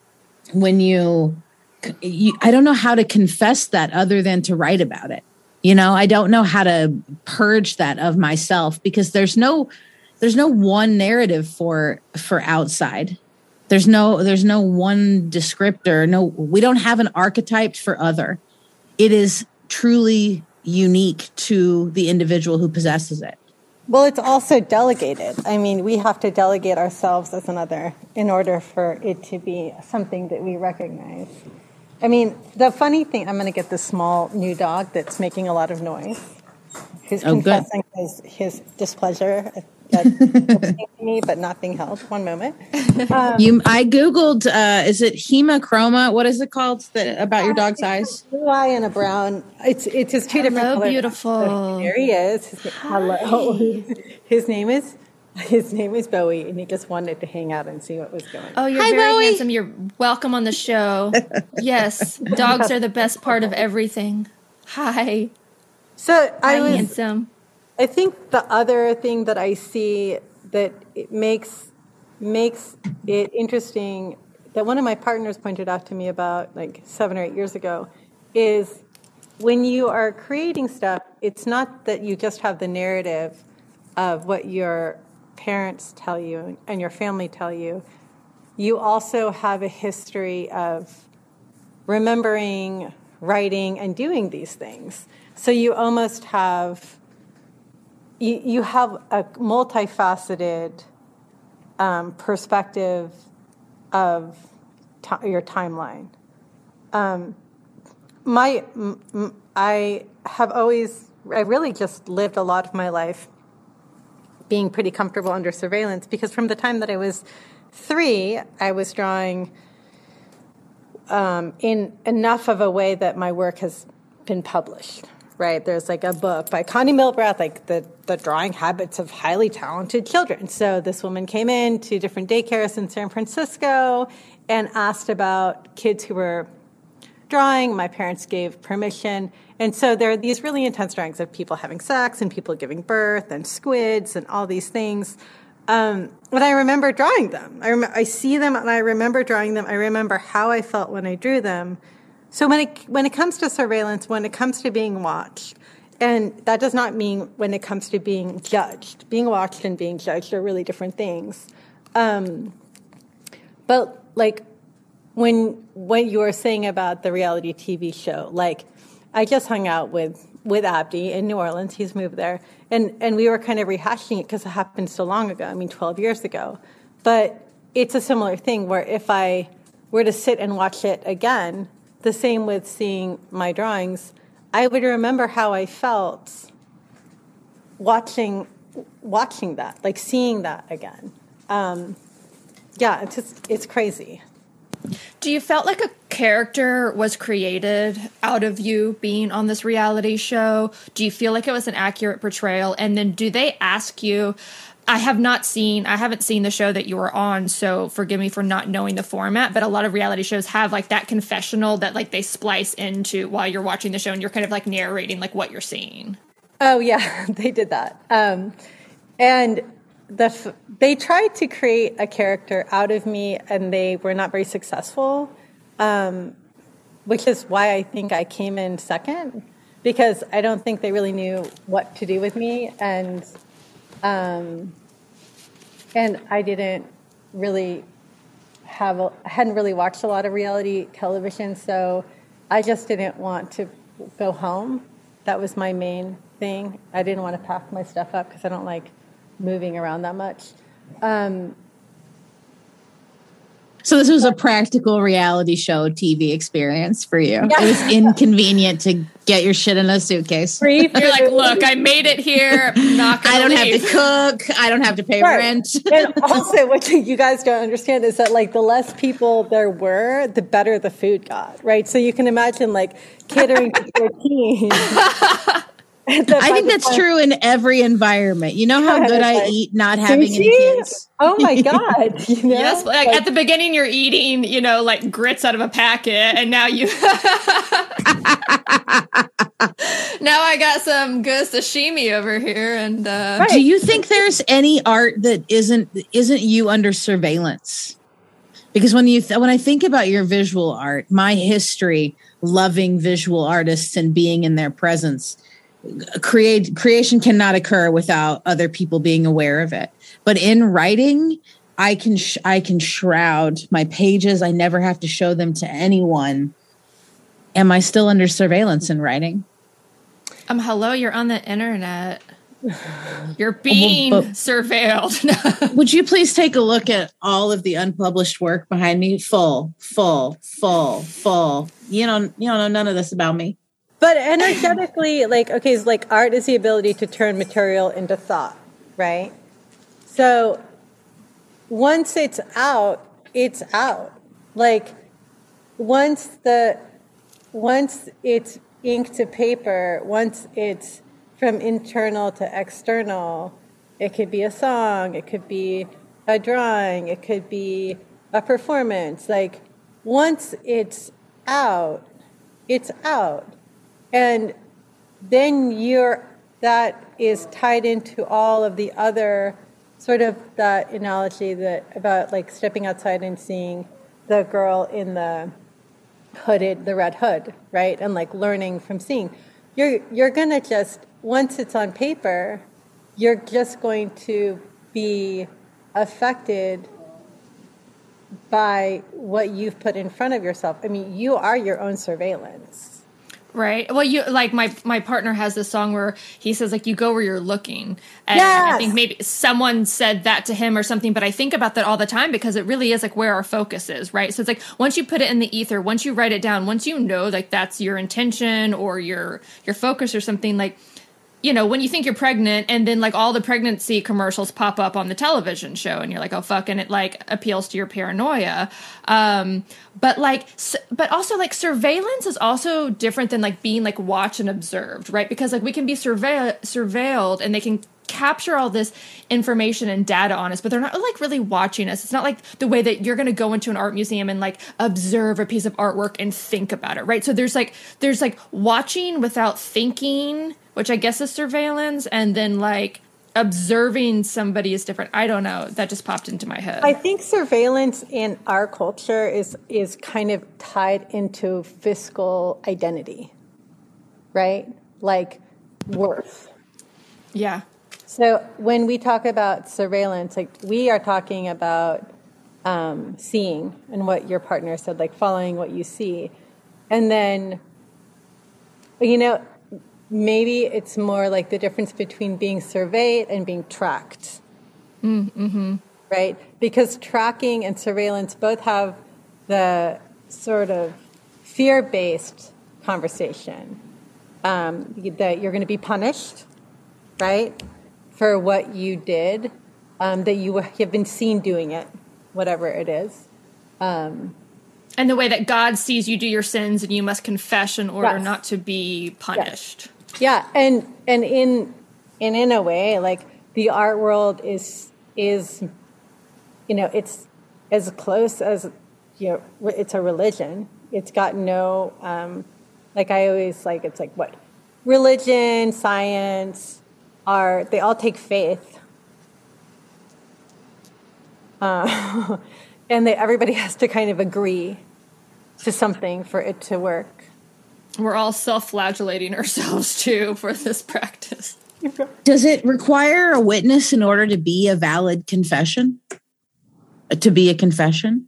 S3: I don't know how to confess that other than to write about it. You know, I don't know how to purge that of myself because there's no one narrative for outside. There's no one descriptor. No, we don't have an archetype for other. It is truly unique to the individual who possesses it.
S4: Well, it's also delegated. I mean, we have to delegate ourselves as another in order for it to be something that we recognize. I mean, the funny thing, I'm going to get this small new dog that's making a lot of noise. Who's confessing his displeasure at listening to me, but not being held. One moment.
S3: I Googled, is it hemochroma? What is it called about your dog's eyes?
S4: Blue eye and a brown. It's just two different colors.
S2: Beautiful.
S4: So there he is. Hello. His name is Bowie, and he just wanted to hang out and see what was going on.
S2: Oh, you're very handsome. You're welcome on the show. Yes, dogs are the best part of everything. Hi.
S4: So
S2: handsome.
S4: I think the other thing that I see that it makes it interesting that one of my partners pointed out to me about like 7 or 8 years ago is when you are creating stuff, it's not that you just have the narrative of what your parents tell you and your family tell you. You also have a history of remembering, writing, and doing these things. So you almost have you have a multifaceted perspective of your timeline. I really just lived a lot of my life being pretty comfortable under surveillance because from the time that I was 3, I was drawing in enough of a way that my work has been published. Right, there's like a book by Connie Milbrath, like the drawing habits of highly talented children. So this woman came in to different daycares in San Francisco and asked about kids who were drawing. My parents gave permission. And so there are these really intense drawings of people having sex and people giving birth and squids and all these things. But I remember drawing them. I see them and I remember drawing them. I remember how I felt when I drew them. So when it comes to surveillance, when it comes to being watched, and that does not mean when it comes to being judged. Being watched and being judged are really different things. But like when you were saying about the reality TV show, like I just hung out with Abdi in New Orleans. He's moved there, and we were kind of rehashing it because it happened so long ago. I mean, 12 years ago. But it's a similar thing where if I were to sit and watch it again. The same with seeing my drawings, I would remember how I felt watching that, like seeing that again. It's crazy.
S2: Do you felt like a character was created out of you being on this reality show? Do you feel like it was an accurate portrayal? And then do they ask you, I haven't seen the show that you were on, so forgive me for not knowing the format, but a lot of reality shows have like that confessional that like they splice into while you're watching the show and you're kind of like narrating like what you're seeing.
S4: Oh yeah, they did that. And they tried to create a character out of me and they were not very successful, which is why I think I came in second because I don't think they really knew what to do with me and I didn't really hadn't really watched a lot of reality television, so I just didn't want to go home. That was my main thing. I didn't want to pack my stuff up because I don't like moving around that much.
S3: So this was a practical reality show TV experience for you. Yeah. It was inconvenient to get your shit in a suitcase.
S2: You're like, look, I made it here. I
S3: don't have to cook. I don't have to pay rent.
S4: And also what you guys don't understand is that like the less people there were, the better the food got, right? So you can imagine like catering to 14.
S3: I think that's true in every environment. You know how good I eat not having any kids?
S4: Oh my God. You know?
S2: Yes, like at the beginning you're eating, like grits out of a packet, and now you now I got some good sashimi over here. And
S3: do you think there's any art that isn't you under surveillance? Because when I think about your visual art, my history loving visual artists and being in their presence, creation cannot occur without other people being aware of it. But in writing, I can shroud my pages. I never have to show them to anyone. Am I still under surveillance in writing?
S2: Hello, you're on the internet. You're being surveilled.
S3: Would you please take a look at all of the unpublished work behind me? Full. You don't know none of this about me.
S4: But energetically, art is the ability to turn material into thought, right? So once it's out, it's out. Like once it's ink to paper, once it's from internal to external, it could be a song, it could be a drawing, it could be a performance. Like once it's out, it's out. And then that is tied into all of the other sort of that analogy about like stepping outside and seeing the girl in the red hood, right? And like learning from seeing. You're gonna just, once it's on paper, you're just going to be affected by what you've put in front of yourself. I mean, you are your own surveillance.
S2: Right. Well, you like my partner has this song where he says like you go where you're looking, and
S4: yes!
S2: I think maybe someone said that to him or something. But I think about that all the time because it really is like where our focus is, right? So it's like once you put it in the ether, once you write it down, once you know like that's your intention or your focus or something, like when you think you're pregnant and then like all the pregnancy commercials pop up on the television show and you're like, oh fuck, and it like appeals to your paranoia. But also like surveillance is also different than like being like watched and observed, right? Because like we can be surveilled and they can capture all this information and data on us, but they're not like really watching us. It's not like the way that you're going to go into an art museum and like observe a piece of artwork and think about it, right? So there's like watching without thinking, which I guess is surveillance, and then like observing somebody is different. I don't know. That just popped into my head.
S4: I think surveillance in our culture is kind of tied into fiscal identity, right? Like worth.
S2: Yeah.
S4: So when we talk about surveillance, like we are talking about seeing, and what your partner said, like following what you see. And then, maybe it's more like the difference between being surveyed and being tracked.
S2: Mm-hmm.
S4: Right? Because tracking and surveillance both have the sort of fear-based conversation that you're going to be punished, right, for what you did, that you have been seen doing it, whatever it is.
S2: And the way that God sees you do your sins and you must confess in order not to be punished.
S4: Yes. Yeah, and in a way, like the art world is it's as close as it's a religion. It's got no like I always like it's like what religion, science, art, they all take faith, and everybody has to kind of agree to something for it to work.
S2: We're all self-flagellating ourselves, too, for this practice.
S3: Does it require a witness in order to be a valid confession? To be a confession?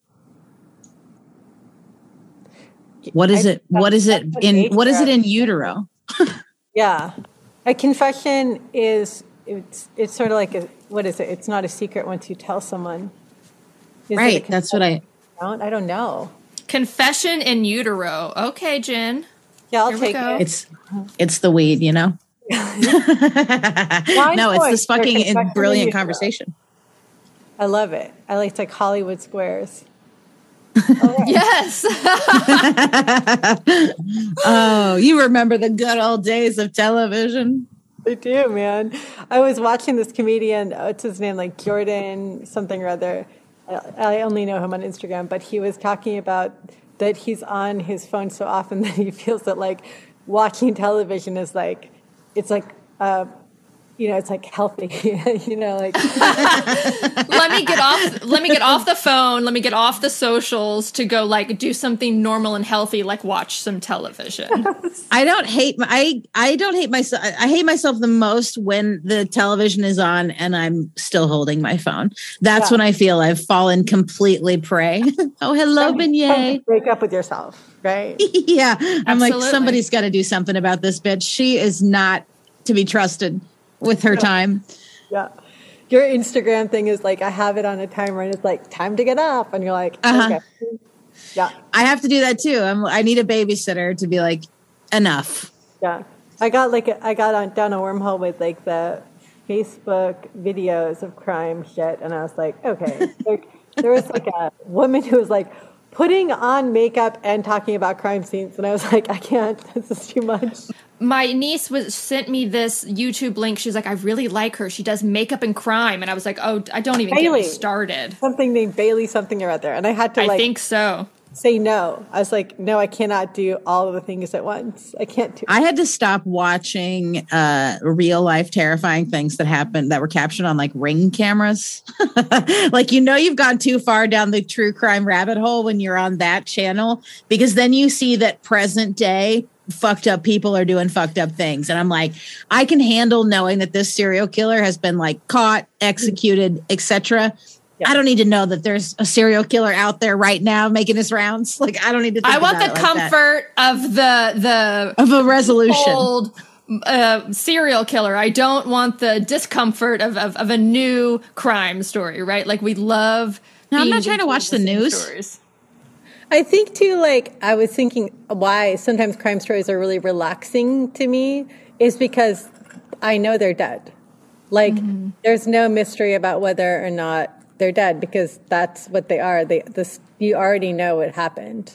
S3: What is it? What is it in utero?
S4: Yeah. A confession is, it's sort of like, what is it? It's not a secret once you tell someone.
S3: Right, that's what I
S4: don't know.
S2: Confession in utero. Okay, Jen.
S4: Yeah, I'll take it.
S3: It's the weed, No, it's this fucking brilliant conversation.
S4: I love it. It's like Hollywood Squares.
S2: Yes.
S3: Oh, you remember the good old days of television?
S4: I do, man. I was watching this comedian, what's his name, like Jordan something or other. I only know him on Instagram, but he was talking about that he's on his phone so often that he feels that like watching television is like, it's like, it's like healthy, like.
S2: let me get off the phone. Let me get off the socials to go like do something normal and healthy, like watch some television.
S3: I don't hate myself. I hate myself the most when the television is on and I'm still holding my phone. That's when I feel I've fallen completely prey. Oh, hello, Beignet.
S4: Break up with yourself, right?
S3: Yeah. I'm
S2: Absolutely.
S3: like, somebody's got to do something about this bitch. She is not to be trusted with her time.
S4: Yeah. Your Instagram thing is like, I have it on a timer and it's like, time to get up. And you're like, okay. Yeah.
S3: I have to do that too. I need a babysitter to be like, enough.
S4: Yeah. I got down a wormhole with like the Facebook videos of crime shit. And I was like, okay. There was like a woman who was like putting on makeup and talking about crime scenes. And I was like, I can't, this is too much.
S2: My niece sent me this YouTube link. She's like, I really like her. She does makeup and crime. And I was like, oh, I don't even get me started.
S4: Something named Bailey something or other. And I had to
S2: I think so.
S4: Say no. I was like, no, I cannot do all of the things at once. I can't do.
S3: I had to stop watching real life terrifying things that were captured on like Ring cameras. Like, you've gone too far down the true crime rabbit hole when you're on that channel, because then you see that present day fucked up people are doing fucked up things. And I'm like, I can handle knowing that this serial killer has been like caught, executed, etc. Yeah. I don't need to know that there's a serial killer out there right now making his rounds. Like, I don't need to think
S2: I want the comfort of
S3: of a resolution.
S2: Old serial killer. I don't want the discomfort of a new crime story, right? Like, we love.
S3: No, I'm not trying to watch the news.
S2: Stories.
S4: I think too, like, I was thinking why sometimes crime stories are really relaxing to me is because I know they're dead. Like, there's no mystery about whether or not they're dead because that's what they are. You already know what happened.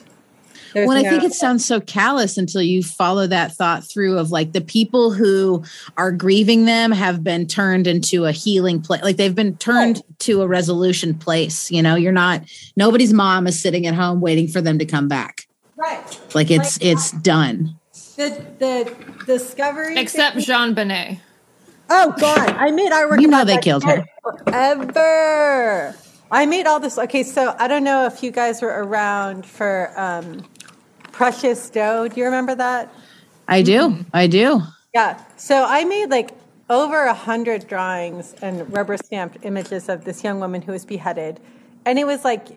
S3: I think it sounds so callous until you follow that thought through of like the people who are grieving them have been turned into a healing place. Like, they've been turned to a resolution place. Nobody's mom is sitting at home waiting for them to come back.
S4: Right.
S3: Like, it's done.
S4: The discovery.
S2: Except JonBenet.
S4: Oh God! I made artwork.
S3: They killed her.
S4: Forever. I made all this. Okay, so I don't know if you guys were around for Precious Doe. Do you remember that?
S3: I do. I do.
S4: Yeah. So I made like over 100 drawings and rubber stamped images of this young woman who was beheaded, and it was like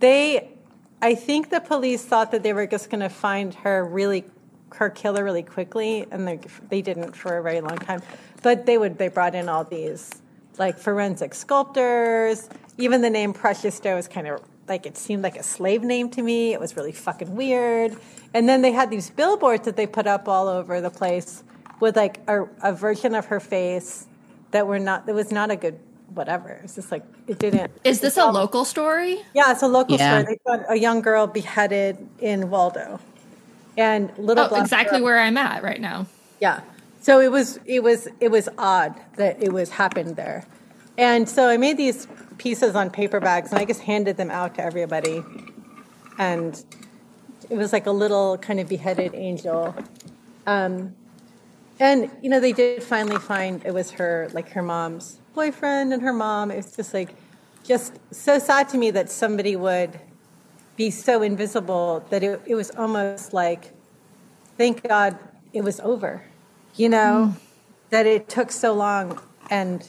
S4: I think the police thought that they were just going to find her killer really quickly, and they didn't for a very long time. But they brought in all these like forensic sculptors. Even the name Precious Doe is kind of like, it seemed like a slave name to me. It was really fucking weird. And then they had these billboards that they put up all over the place with like a version of her face it was not a good whatever. It's just like, it didn't.
S2: Is this a local story?
S4: Yeah, it's a local story. They found a young girl beheaded in Waldo. And
S2: exactly where I'm at right now.
S4: Yeah. So it was odd that it was happened there. And so I made these pieces on paper bags and I just handed them out to everybody. And it was like a little kind of beheaded angel. And they did finally find it was her mom's boyfriend and her mom. It was just so sad to me that somebody would be so invisible that it was almost like, thank God it was over. That it took so long and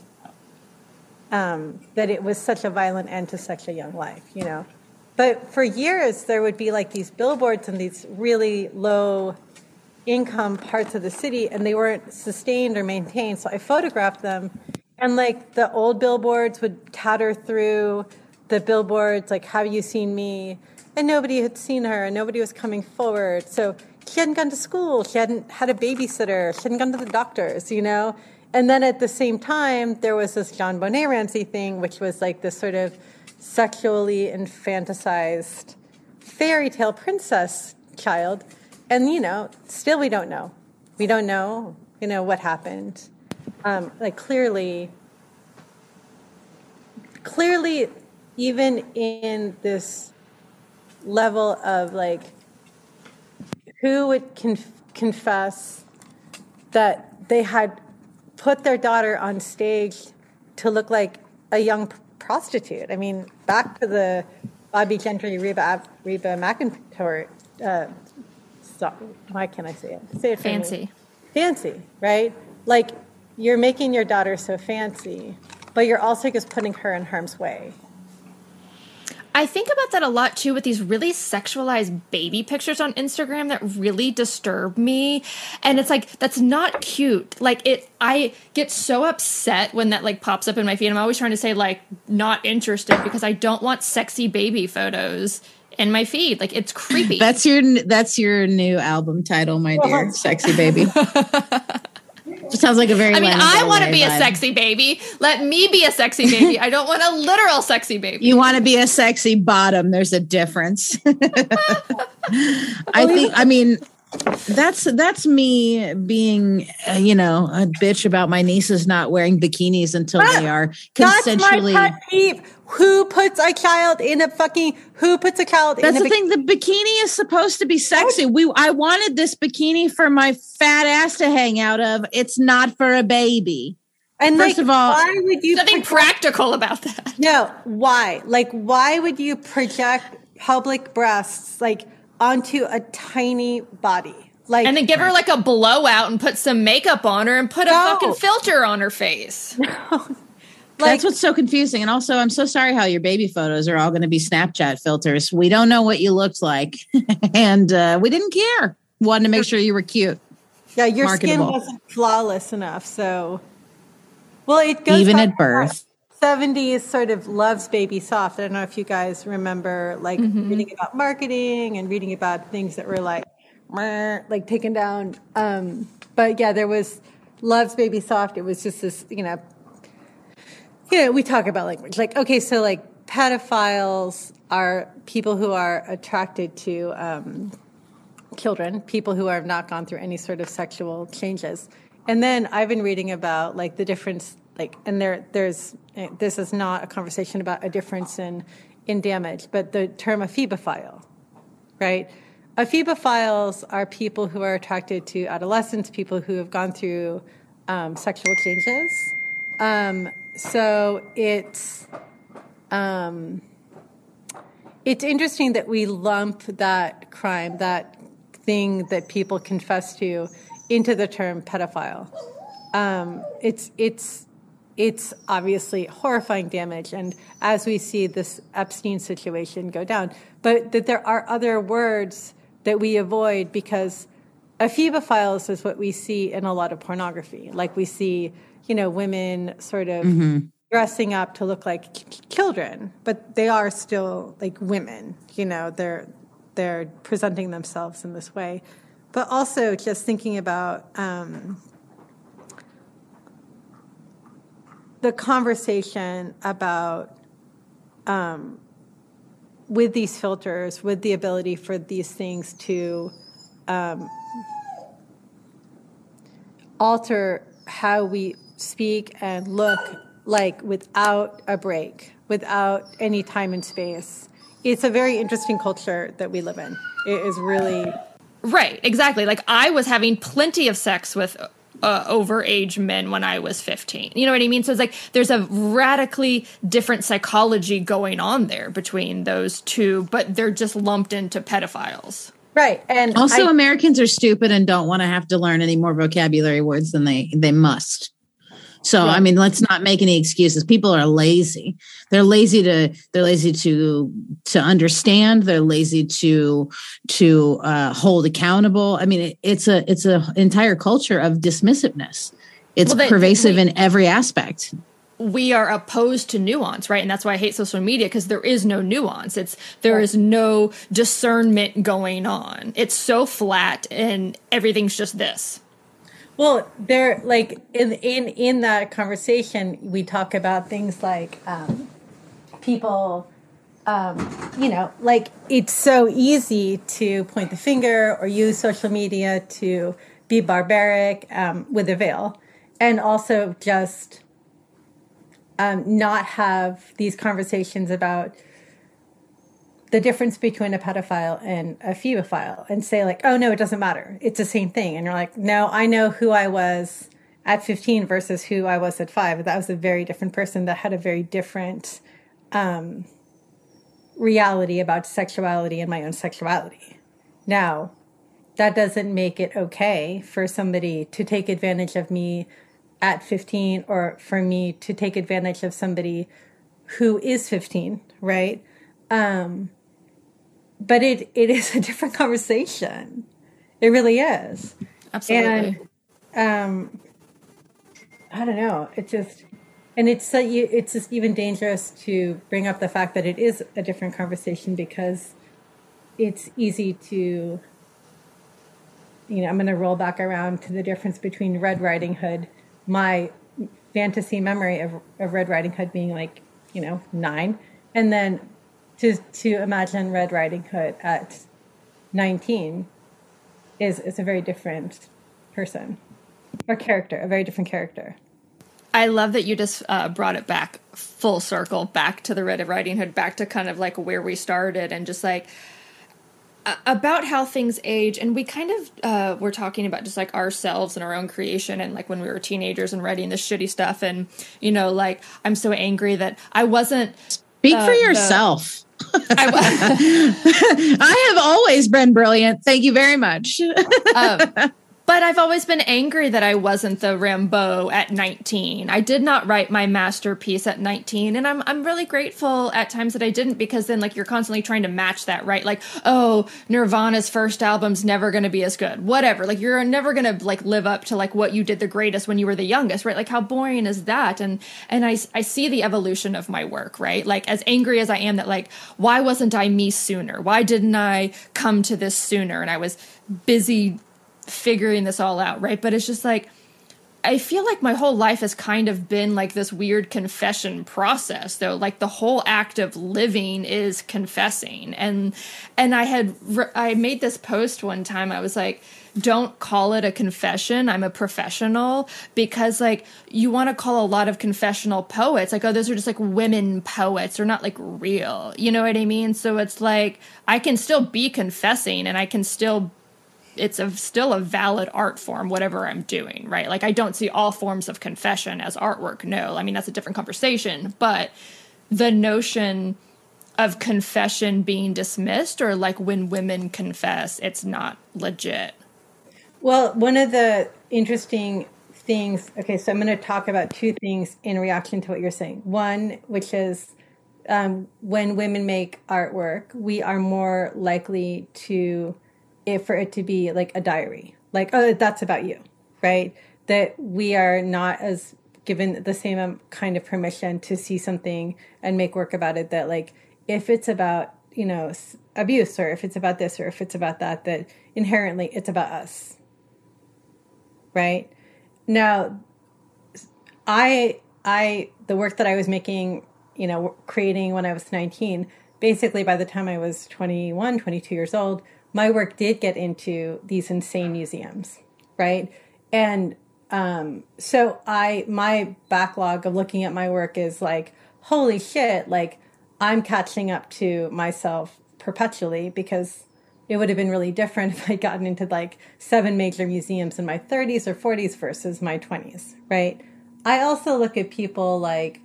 S4: that it was such a violent end to such a young life, But for years, there would be like these billboards in these really low income parts of the city, and they weren't sustained or maintained. So I photographed them, and like the old billboards would tatter through the billboards, like, have you seen me? And nobody had seen her, and nobody was coming forward. So she hadn't gone to school. She hadn't had a babysitter. She hadn't gone to the doctors, And then at the same time, there was this JonBenet Ramsey thing, which was like this sort of sexually infanticized fairy tale princess child. And, still we don't know. We don't know, what happened. Clearly, even in this level of who would confess that they had put their daughter on stage to look like a young prostitute. I mean, back to the Bobby Gentry, Reba McEntire. Why can't I say it? Say it for
S2: Fancy.
S4: me. Fancy, right? You're making your daughter so fancy, but you're also just putting her in harm's way.
S2: I think about that a lot too with these really sexualized baby pictures on Instagram that really disturb me. And it's that's not cute. I get so upset when that pops up in my feed. I'm always trying to say not interested because I don't want sexy baby photos in my feed. It's creepy.
S3: That's your new album title, my dear. Sexy baby. It sounds like a very.
S2: I want to be a sexy baby. Let me be a sexy baby. I don't want a literal sexy baby.
S3: You want to be a sexy bottom. There's a difference. That's me being, a bitch about my nieces not wearing bikinis until they are consensually.
S4: That's my pet peeve. Who puts a child in a thing?
S3: That's the thing. The bikini is supposed to be sexy. I wanted this bikini for my fat ass to hang out of. It's not for a baby.
S4: And
S3: first of all,
S4: why would you
S2: nothing practical about that?
S4: No, why? Why would you project public breasts onto a tiny body?
S2: And then give her a blowout and put some makeup on her and put a fucking filter on her face.
S4: No.
S3: That's what's so confusing. And also, I'm so sorry how your baby photos are all going to be Snapchat filters. We don't know what you looked like. And we didn't care. Wanted to make sure you were cute.
S4: Yeah, your skin wasn't flawless enough. So, it goes
S3: even
S4: back
S3: at birth.
S4: 70s sort of loves baby soft. I don't know if you guys remember reading about marketing and reading about things that were taken down. But yeah, there was loves baby soft. It was just this, we talk about language. Pedophiles are people who are attracted to children, people who have not gone through any sort of sexual changes. And then I've been reading about the difference, and there's this is not a conversation about a difference in damage, but the term ephebophile, right? Ephebophiles are people who are attracted to adolescents, people who have gone through sexual changes. So it's interesting that we lump that crime, that thing that people confess to, into the term pedophile. It's obviously horrifying damage, and as we see this Epstein situation go down, but that there are other words that we avoid because ephebophiles is what we see in a lot of pornography. We see, women sort of dressing up to look like children, but they are still women. They're presenting themselves in this way. But also just thinking about the conversation about with these filters, with the ability for these things to alter how we speak and look without a break, without any time and space. It's a very interesting culture that we live in. It is really...
S2: Right, exactly. I was having plenty of sex with overage men when I was 15. You know what I mean? So it's there's a radically different psychology going on there between those two, but they're just lumped into pedophiles.
S4: Right. And
S3: also Americans are stupid and don't want to have to learn any more vocabulary words than they must. So, yeah. Let's not make any excuses. People are lazy. They're lazy to understand. They're lazy to hold accountable. It's a entire culture of dismissiveness. It's pervasive in every aspect.
S2: We are opposed to nuance, right? And that's why I hate social media, because there is no nuance. There is no discernment going on. It's so flat and everything's just this.
S4: Well, there, in that conversation, we talk about things like people like it's so easy to point the finger or use social media to be barbaric with a veil, and also just not have these conversations about the difference between a pedophile and a phobophile, and say like, oh no, it doesn't matter, it's the same thing. And you're like, no, I know who I was at 15 versus who I was at 5. That was a very different person that had a very different reality about sexuality and my own sexuality. Now, that doesn't make it okay for somebody to take advantage of me at 15, or for me to take advantage of somebody who is 15, right? But it is a different conversation. It really is.
S2: Absolutely.
S4: And I don't know. It's just even dangerous to bring up the fact that it is a different conversation, because it's easy to, I'm going to roll back around to the difference between Red Riding Hood, my fantasy memory of Red Riding Hood being like, 9, and then to imagine Red Riding Hood at 19 is a very different person or character, a very different character.
S2: I love that you just brought it back full circle, back to the Red Riding Hood, back to kind of like where we started, and just like about how things age. And we kind of were talking about just like ourselves and our own creation, and like when we were teenagers and writing this shitty stuff. And, like, I'm so angry that I wasn't.
S3: Speak for yourself. I have always been brilliant. Thank you very much.
S2: But I've always been angry that I wasn't the Rimbaud at 19. I did not write my masterpiece at 19. And I'm really grateful at times that I didn't, because then like you're constantly trying to match that, right? Like, oh, Nirvana's first album's never going to be as good. Whatever. Like you're never going to like live up to like what you did the greatest when you were the youngest, right? Like how boring is that? And I see the evolution of my work, right? Like as angry as I am that like, why wasn't I me sooner? Why didn't I come to this sooner? And I was busy figuring this all out, right? But it's just like, I feel like my whole life has kind of been like this weird confession process, though. Like the whole act of living is confessing. And I made this post one time. I was like, don't call it a confession. I'm a professional, because like you want to call a lot of confessional poets like, oh, those are just like women poets. They're not like real. You know what I mean? So it's like, I can still be confessing, and I can still still a valid art form, whatever I'm doing, right? Like, I don't see all forms of confession as artwork. No, I mean, that's a different conversation. But the notion of confession being dismissed, or like when women confess, it's not legit.
S4: Well, one of the interesting things, okay, so I'm going to talk about two things in reaction to what you're saying. One, which is when women make artwork, we are more likely for it to be like a diary, like, oh, that's about you, right? That we are not as given the same kind of permission to see something and make work about it. That like, if it's about, abuse, or if it's about this, or if it's about that, that inherently it's about us, right? Now, the work that I was making, creating when I was 19, basically by the time I was 21, 22 years old, my work did get into these insane museums, right? And so my backlog of looking at my work is like, holy shit, like I'm catching up to myself perpetually, because it would have been really different if I'd gotten into like 7 major museums in my 30s or 40s versus my 20s, right? I also look at people like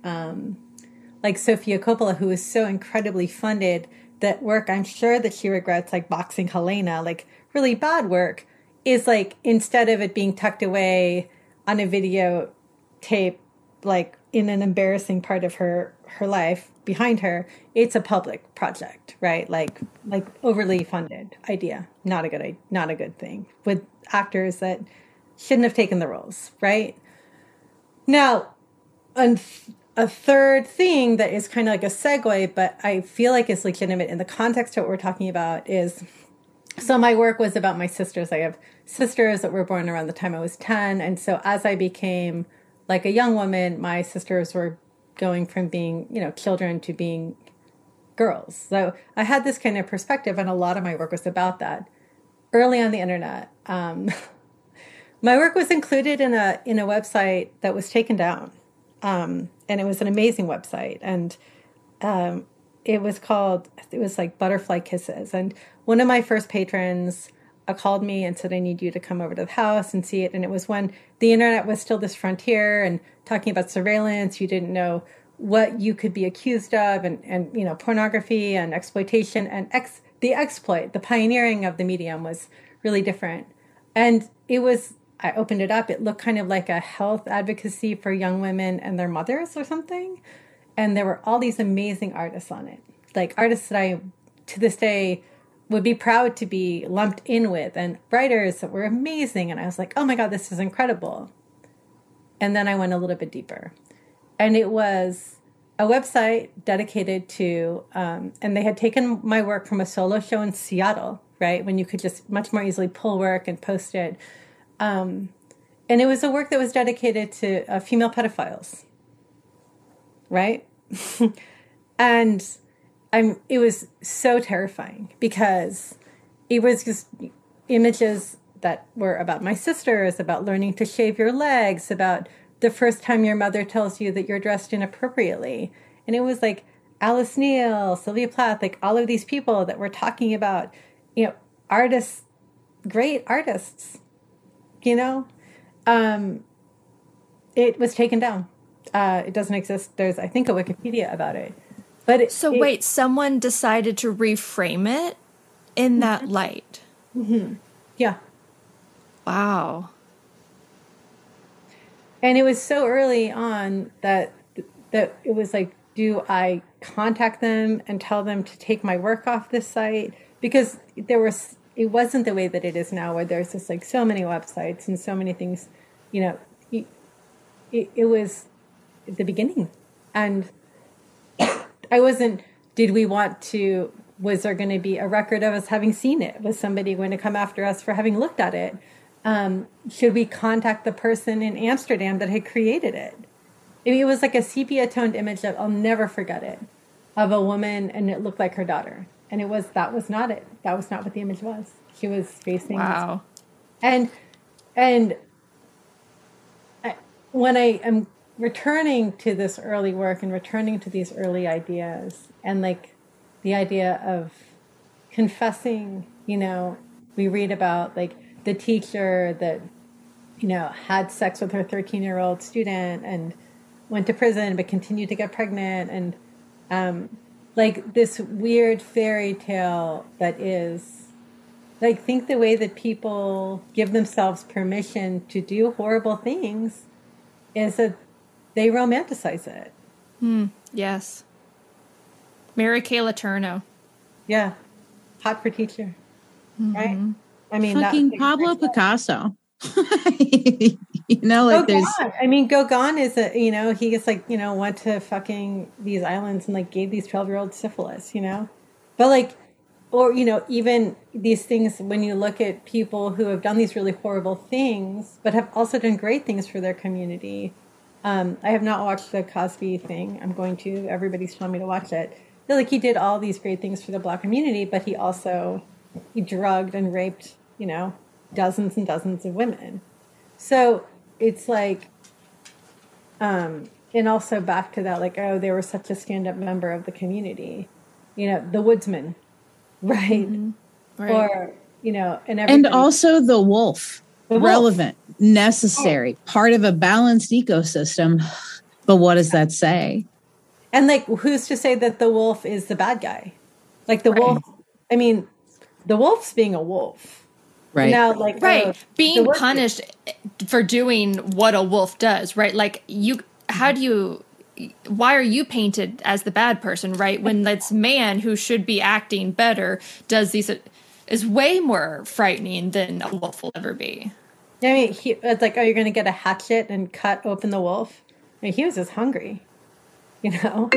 S4: Sofia Coppola, who is so incredibly funded, that work I'm sure that she regrets, like Boxing Helena, like really bad work, is like, instead of it being tucked away on a video tape, like in an embarrassing part of her life behind her, it's a public project, right? Like overly funded idea, not a good thing, with actors that shouldn't have taken the roles, right? Now, a third thing that is kind of like a segue, but I feel like it's legitimate in the context of what we're talking about is, so my work was about my sisters. I have sisters that were born around the time I was 10. And so as I became like a young woman, my sisters were going from being, children to being girls. So I had this kind of perspective, and a lot of my work was about that. Early on the internet, my work was included in a website that was taken down, and it was an amazing website, and it was like Butterfly Kisses. And one of my first patrons called me and said, I need you to come over to the house and see it. And it was when the internet was still this frontier and talking about surveillance. You didn't know what you could be accused of, and you know, pornography and exploitation and the exploit, the pioneering of the medium was really different. And I opened it up. It looked kind of like a health advocacy for young women and their mothers or something. And there were all these amazing artists on it, like artists that I, to this day, would be proud to be lumped in with, and writers that were amazing. And I was like, oh my God, this is incredible. And then I went a little bit deeper. And it was a website dedicated to, and they had taken my work from a solo show in Seattle, right? When you could just much more easily pull work and post it. And it was a work that was dedicated to female pedophiles, right? And it was so terrifying because it was just images that were about my sisters, about learning to shave your legs, about the first time your mother tells you that you're dressed inappropriately. And it was like Alice Neal, Sylvia Plath, like all of these people that were talking about, you know, artists, great artists, you know. It was taken down. It doesn't exist. There's, I think, a Wikipedia about it. But
S2: wait, someone decided to reframe it in that light.
S4: Mm-hmm. Yeah.
S2: Wow.
S4: And it was so early on that it was like, do I contact them and tell them to take my work off this site? Because it wasn't the way that it is now, where there's just like so many websites and so many things, you know. It was the beginning, and I wasn't. Was there going to be a record of us having seen it? Was somebody going to come after us for having looked at it? Should we contact the person in Amsterdam that had created it? It was like a sepia-toned image that I'll never forget it, of a woman, and it looked like her daughter. And that was not it. That was not what the image was. She was facing.
S2: Wow.
S4: And when I am returning to this early work and returning to these early ideas, and like the idea of confessing, you know, we read about like the teacher that, you know, had sex with her 13-year-old student and went to prison but continued to get pregnant, and like this weird fairy tale that is like, think the way that people give themselves permission to do horrible things is that they romanticize it.
S2: Yes. Mary Kay Letourneau.
S4: Yeah. Hot for teacher. Right? I mean,
S3: fucking Pablo Picasso. You know, like
S4: Gauguin. I mean, Gauguin is he is like, you know, went to fucking these islands and like gave these 12-year-olds syphilis, you know? But like, or, you know, even these things, when you look at people who have done these really horrible things, but have also done great things for their community. I have not watched the Cosby thing. I'm going to. Everybody's telling me to watch it. Like, he did all these great things for the Black community, but he drugged and raped, you know, dozens and dozens of women. So it's like, and also back to that, like, oh, they were such a stand-up member of the community, you know, the woodsman, right? Mm-hmm. Right. Or, you know,
S3: and also the wolf. Relevant, necessary, part of a balanced ecosystem. But what does that say?
S4: And like, who's to say that the wolf is the bad guy? Like the wolf, I mean, the wolf's being a wolf.
S3: Right.
S4: Now, like,
S2: being punished for doing what a wolf does, right? Like, why are you painted as the bad person, right? When that's man who should be acting better does these, is way more frightening than a wolf will ever be.
S4: I mean, it's like, oh, you're going to get a hatchet and cut open the wolf? I mean, he was just hungry, you know?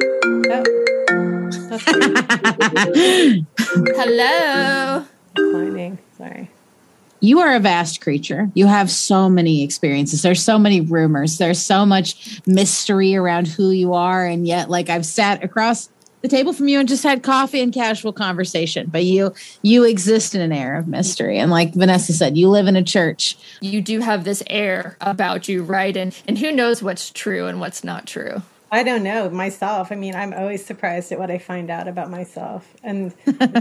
S2: Hello.
S4: Declining. Sorry.
S3: You are a vast creature. You have so many experiences. There's so many rumors. There's so much mystery around who you are. And yet, like, I've sat across the table from you and just had coffee and casual conversation. But you exist in an air of mystery. And like Vanessa said, you live in a church.
S2: You do have this air about you, right? And who knows what's true and what's not true.
S4: I don't know myself. I mean, I'm always surprised at what I find out about myself. And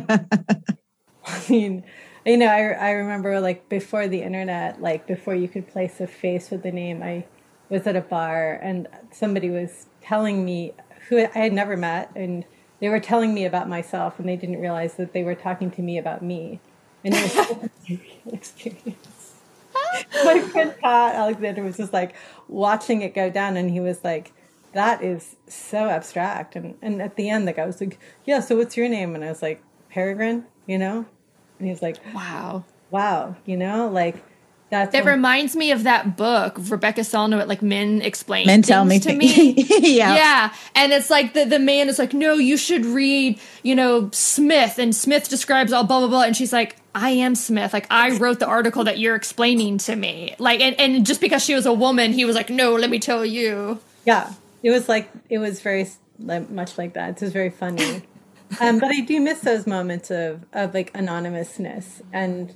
S4: I mean, you know, I remember like before the internet, like before you could place a face with the name, I was at a bar and somebody was telling me who I had never met, and they were telling me about myself, and they didn't realize that they were talking to me about me. And it was such a surreal experience. My friend Pat Alexander was just like watching it go down, and he was like, that is so abstract. And at the end, the guy was like, yeah, so what's your name? And I was like, Peregrine, you know? And he was like,
S2: wow,
S4: you know, like,
S2: that reminds me of that book, Rebecca Solnit, like Men Explain
S3: Men Tell Me
S2: to me.
S3: Yeah.
S2: And it's like the man is like, no, you should read, you know, Smith. And Smith describes all blah, blah, blah. And she's like, I am Smith. Like, I wrote the article that you're explaining to me. Like, and just because she was a woman, he was like, no, let me tell you.
S4: Yeah. It was very much like that. It was very funny. But I do miss those moments of like anonymousness and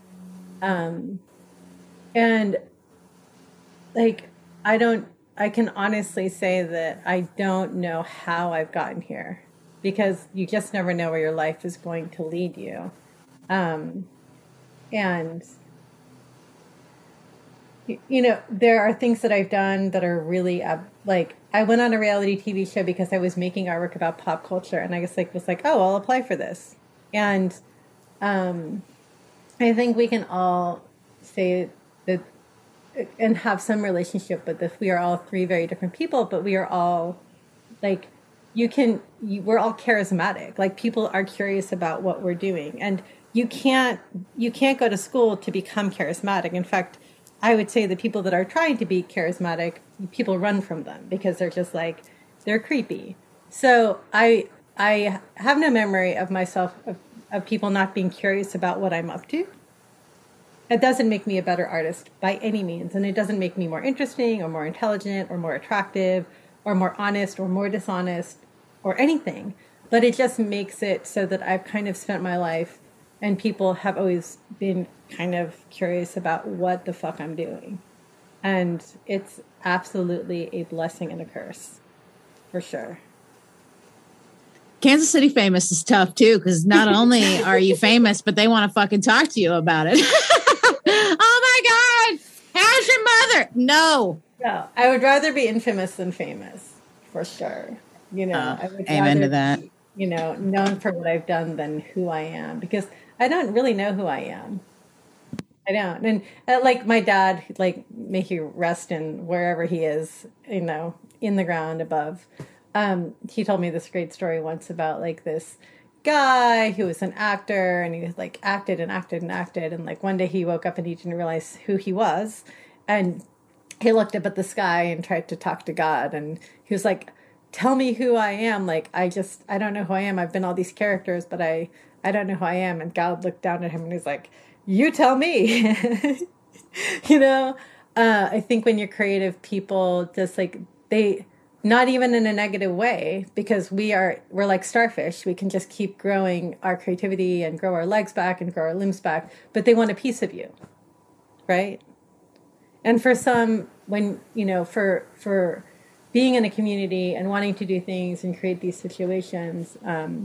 S4: like, I can honestly say that I don't know how I've gotten here, because you just never know where your life is going to lead you. And, you know, there are things that I've done that are really, like, I went on a reality TV show because I was making artwork about pop culture, and I was like, oh, I'll apply for this. And I think we can all say that and have some relationship with this. We are all three very different people, but we are all like, we're all charismatic. Like, people are curious about what we're doing, and you can't go to school to become charismatic. In fact, I would say the people that are trying to be charismatic, people run from them because they're just like, they're creepy. So I have no memory of myself, of people not being curious about what I'm up to. It doesn't make me a better artist by any means. And it doesn't make me more interesting or more intelligent or more attractive or more honest or more dishonest or anything. But it just makes it so that I've kind of spent my life, and people have always been kind of curious about what the fuck I'm doing. And it's absolutely a blessing and a curse, for sure.
S3: Kansas City famous is tough too, because not only are you famous, but they want to fucking talk to you about it. Oh my God, how's your mother? No,
S4: I would rather be infamous than famous, for sure. You know, I would
S3: amen to that.
S4: Be, you know, known for what I've done than who I am, because I don't really know who I am. I don't. And like my dad, like, may he rest in wherever he is, you know, in the ground above. He told me this great story once about like this guy who was an actor, and he was like acted. And like one day he woke up and he didn't realize who he was. And he looked up at the sky and tried to talk to God. And he was like, tell me who I am. Like, I don't know who I am. I've been all these characters, but I don't know who I am. And God looked down at him and he's like, you tell me. You know, I think when you're creative, people just like, not even in a negative way, because we're like starfish. We can just keep growing our creativity and grow our legs back and grow our limbs back, but they want a piece of you, right? And for some, when, you know, for being in a community and wanting to do things and create these situations,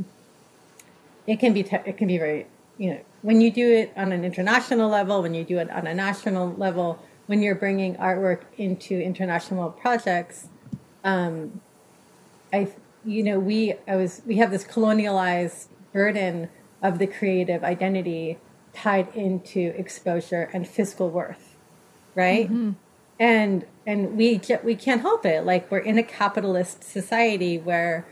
S4: it can be very, you know, when you do it on an international level, when you do it on a national level, when you're bringing artwork into international projects, we have this colonialized burden of the creative identity tied into exposure and fiscal worth, right? Mm-hmm. And we can't help it. Like, we're in a capitalist society where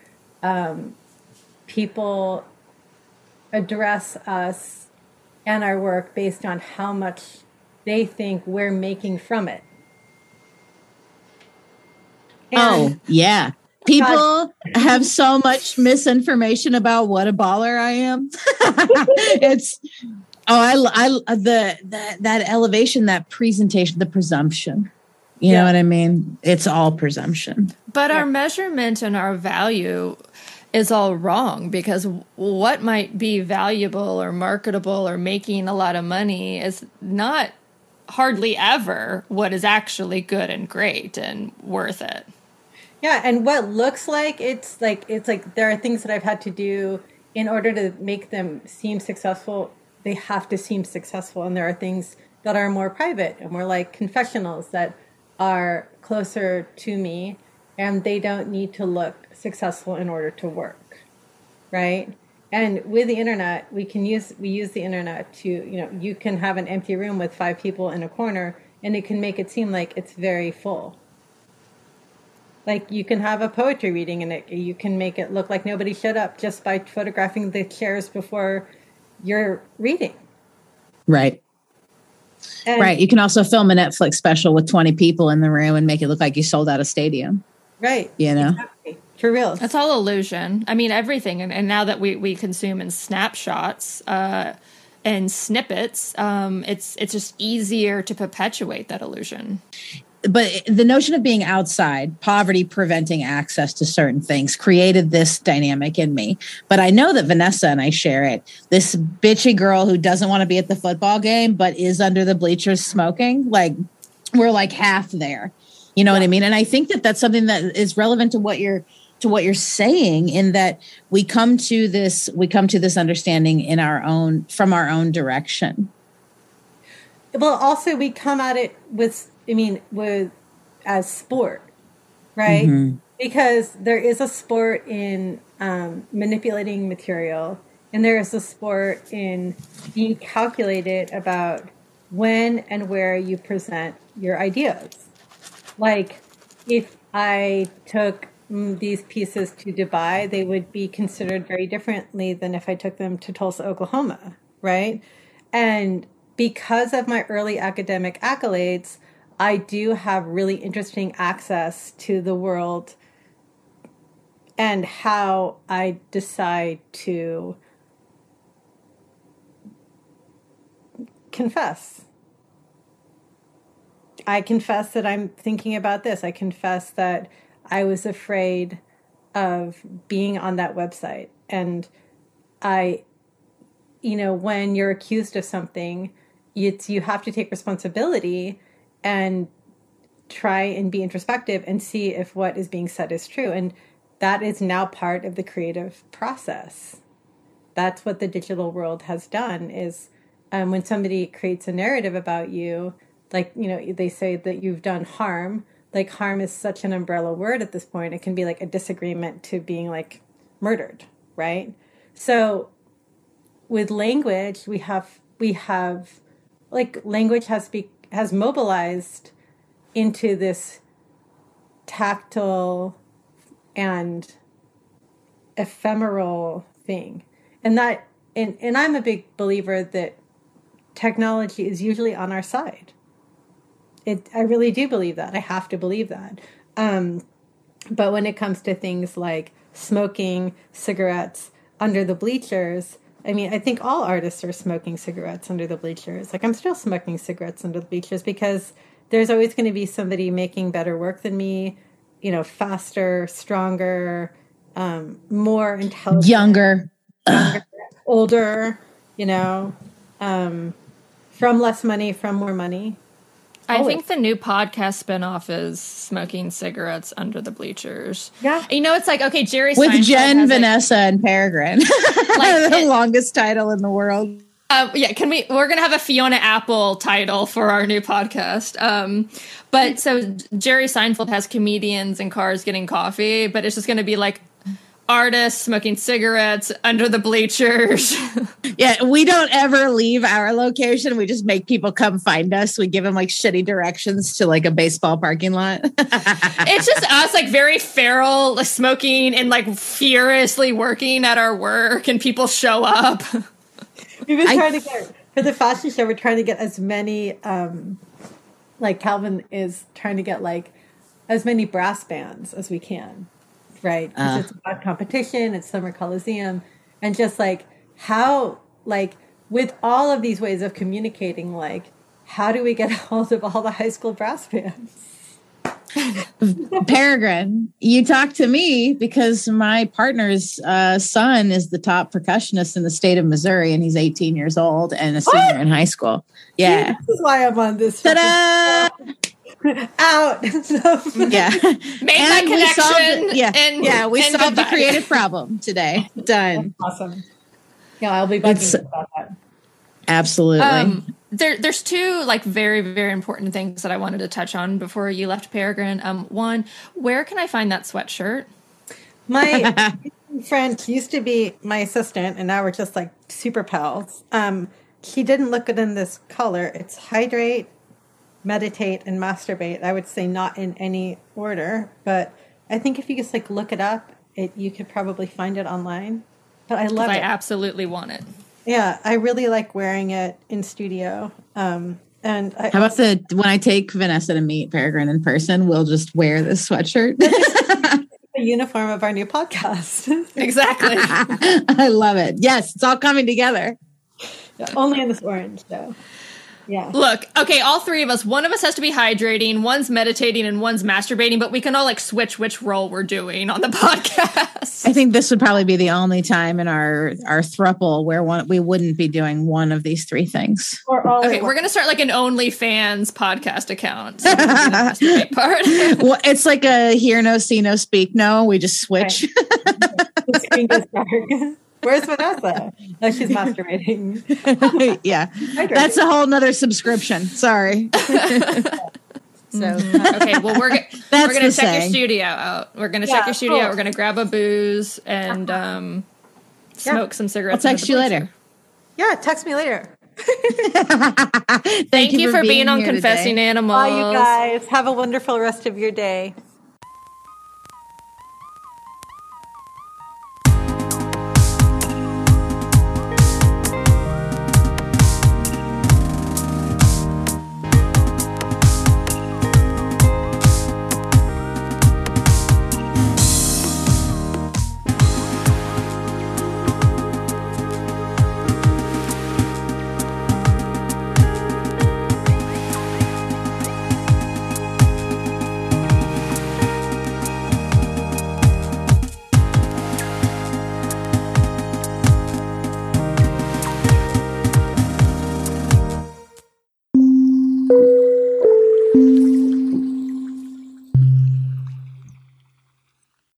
S4: people address us and our work based on how much they think we're making from it.
S3: And yeah. People have so much misinformation about what a baller I am. That elevation, that presentation, the presumption. You know what I mean? It's all presumption.
S2: But our measurement and our value is all wrong, because what might be valuable or marketable or making a lot of money is not hardly ever what is actually good and great and worth it.
S4: Yeah, and what looks like it's like there are things that I've had to do in order to make them seem successful. They have to seem successful, and there are things that are more private and more like confessionals that are closer to me, and they don't need to look successful in order to work, right? And with the internet, we use the internet to, you can have an empty room with 5 people in a corner, and it can make it seem like it's very full. Like you can have a poetry reading, and you can make it look like nobody showed up just by photographing the chairs before your reading.
S3: Right. And, right. You can also film a Netflix special with 20 people in the room and make it look like you sold out a stadium.
S4: Right.
S3: Exactly.
S4: For real.
S2: That's all illusion. I mean, everything. And now that we consume in snapshots and snippets, it's just easier to perpetuate that illusion.
S3: But the notion of being outside, poverty preventing access to certain things, created this dynamic in me. But I know that Vanessa and I share it. This bitchy girl who doesn't want to be at the football game, but is under the bleachers smoking. Like, we're like half there. You know what I mean? And I think that that's something that is relevant to what you're saying, in that we come to this understanding from our own direction.
S4: Well, also we come at it with as sport, right? Mm-hmm. Because there is a sport in manipulating material, and there is a sport in being calculated about when and where you present your ideas. Like, if I took these pieces to Dubai, they would be considered very differently than if I took them to Tulsa, Oklahoma, right? And because of my early academic accolades, I do have really interesting access to the world and how I decide to confess. I confess that I'm thinking about this. I confess that I was afraid of being on that website. And when you're accused of something, you have to take responsibility and try and be introspective and see if what is being said is true. And that is now part of the creative process. That's what the digital world has done, is when somebody creates a narrative about you, like, they say that you've done harm. Like, harm is such an umbrella word at this point. It can be like a disagreement to being like murdered, right? So with language, we have like, language has mobilized into this tactile and ephemeral thing. And I'm a big believer that technology is usually on our side. I really do believe that. I have to believe that. But when it comes to things like smoking cigarettes under the bleachers, I think all artists are smoking cigarettes under the bleachers. Like, I'm still smoking cigarettes under the bleachers because there's always going to be somebody making better work than me, faster, stronger, more intelligent.
S3: Younger,
S4: older, from less money, from more money.
S2: I think the new podcast spinoff is Smoking Cigarettes Under the Bleachers.
S4: Yeah.
S2: It's like, okay, Jerry
S3: with
S2: Seinfeld
S3: Jen, Vanessa, and Peregrine. Like, the longest title in the world.
S2: We're going to have a Fiona Apple title for our new podcast. But so Jerry Seinfeld has comedians in cars getting coffee, but it's just going to be like artists smoking cigarettes under the bleachers.
S3: Yeah, we don't ever leave our location. We just make people come find us. We give them like shitty directions to like a baseball parking lot.
S2: It's just us, like, very feral, like, smoking and like furiously working at our work, and people show up.
S4: We've been trying to get, for the fashion show, we're trying to get as many, like Calvin is trying to get like as many brass bands as we can. Right. It's about competition. It's Summer Coliseum. And just like how, like, with all of these ways of communicating, like, how do we get a hold of all the high school brass bands?
S3: Peregrine, you talk to me because my partner's son is the top percussionist in the state of Missouri, and he's 18 years old and a senior in high school. Yeah.
S4: This is why I'm on this.
S3: Ta-da!
S4: Out.
S3: Yeah.
S2: Made that connection.
S3: We solved the creative problem today. Done.
S4: Awesome. Yeah, I'll be bugging about that.
S3: Absolutely.
S2: There's two like very, very important things that I wanted to touch on before you left Peregrine. One, where can I find that sweatshirt?
S4: My friend used to be my assistant, and now we're just like super pals. He didn't look good in this color. It's hydrate, meditate, and masturbate. I would say not in any order, but I think if you just like look it up, you could probably find it online. But I love it.
S2: I absolutely want it.
S3: Yeah,
S4: I really like wearing it in studio. And
S3: how about when I take Vanessa to meet Peregrine in person, we'll just wear this sweatshirt.
S4: The uniform of our new podcast.
S2: Exactly.
S3: I love it. Yes, it's all coming together.
S4: Yeah, only in this orange, though. Yeah.
S2: Look, okay, all three of us, one of us has to be hydrating, one's meditating, and one's masturbating, but we can all like switch which role we're doing on the podcast.
S3: I think this would probably be the only time in our throuple where we wouldn't be doing one of these three things.
S2: Okay, we're going to start like an OnlyFans podcast account. So the part.
S3: Well, it's like a hear no, see no, speak no. We just switch.
S4: Okay. The screen goes dark. Where's Vanessa? Oh, she's masturbating.
S3: Yeah. That's a whole nother subscription. Sorry.
S2: Okay, well, we're going to check your studio out. We're going to check your studio out. We're going to grab a booze and smoke some cigarettes.
S3: I'll text you later.
S4: Yeah, text me later.
S2: Thank you for being on Confessing
S3: today.
S2: Animals.
S4: Bye, you guys. Have a wonderful rest of your day.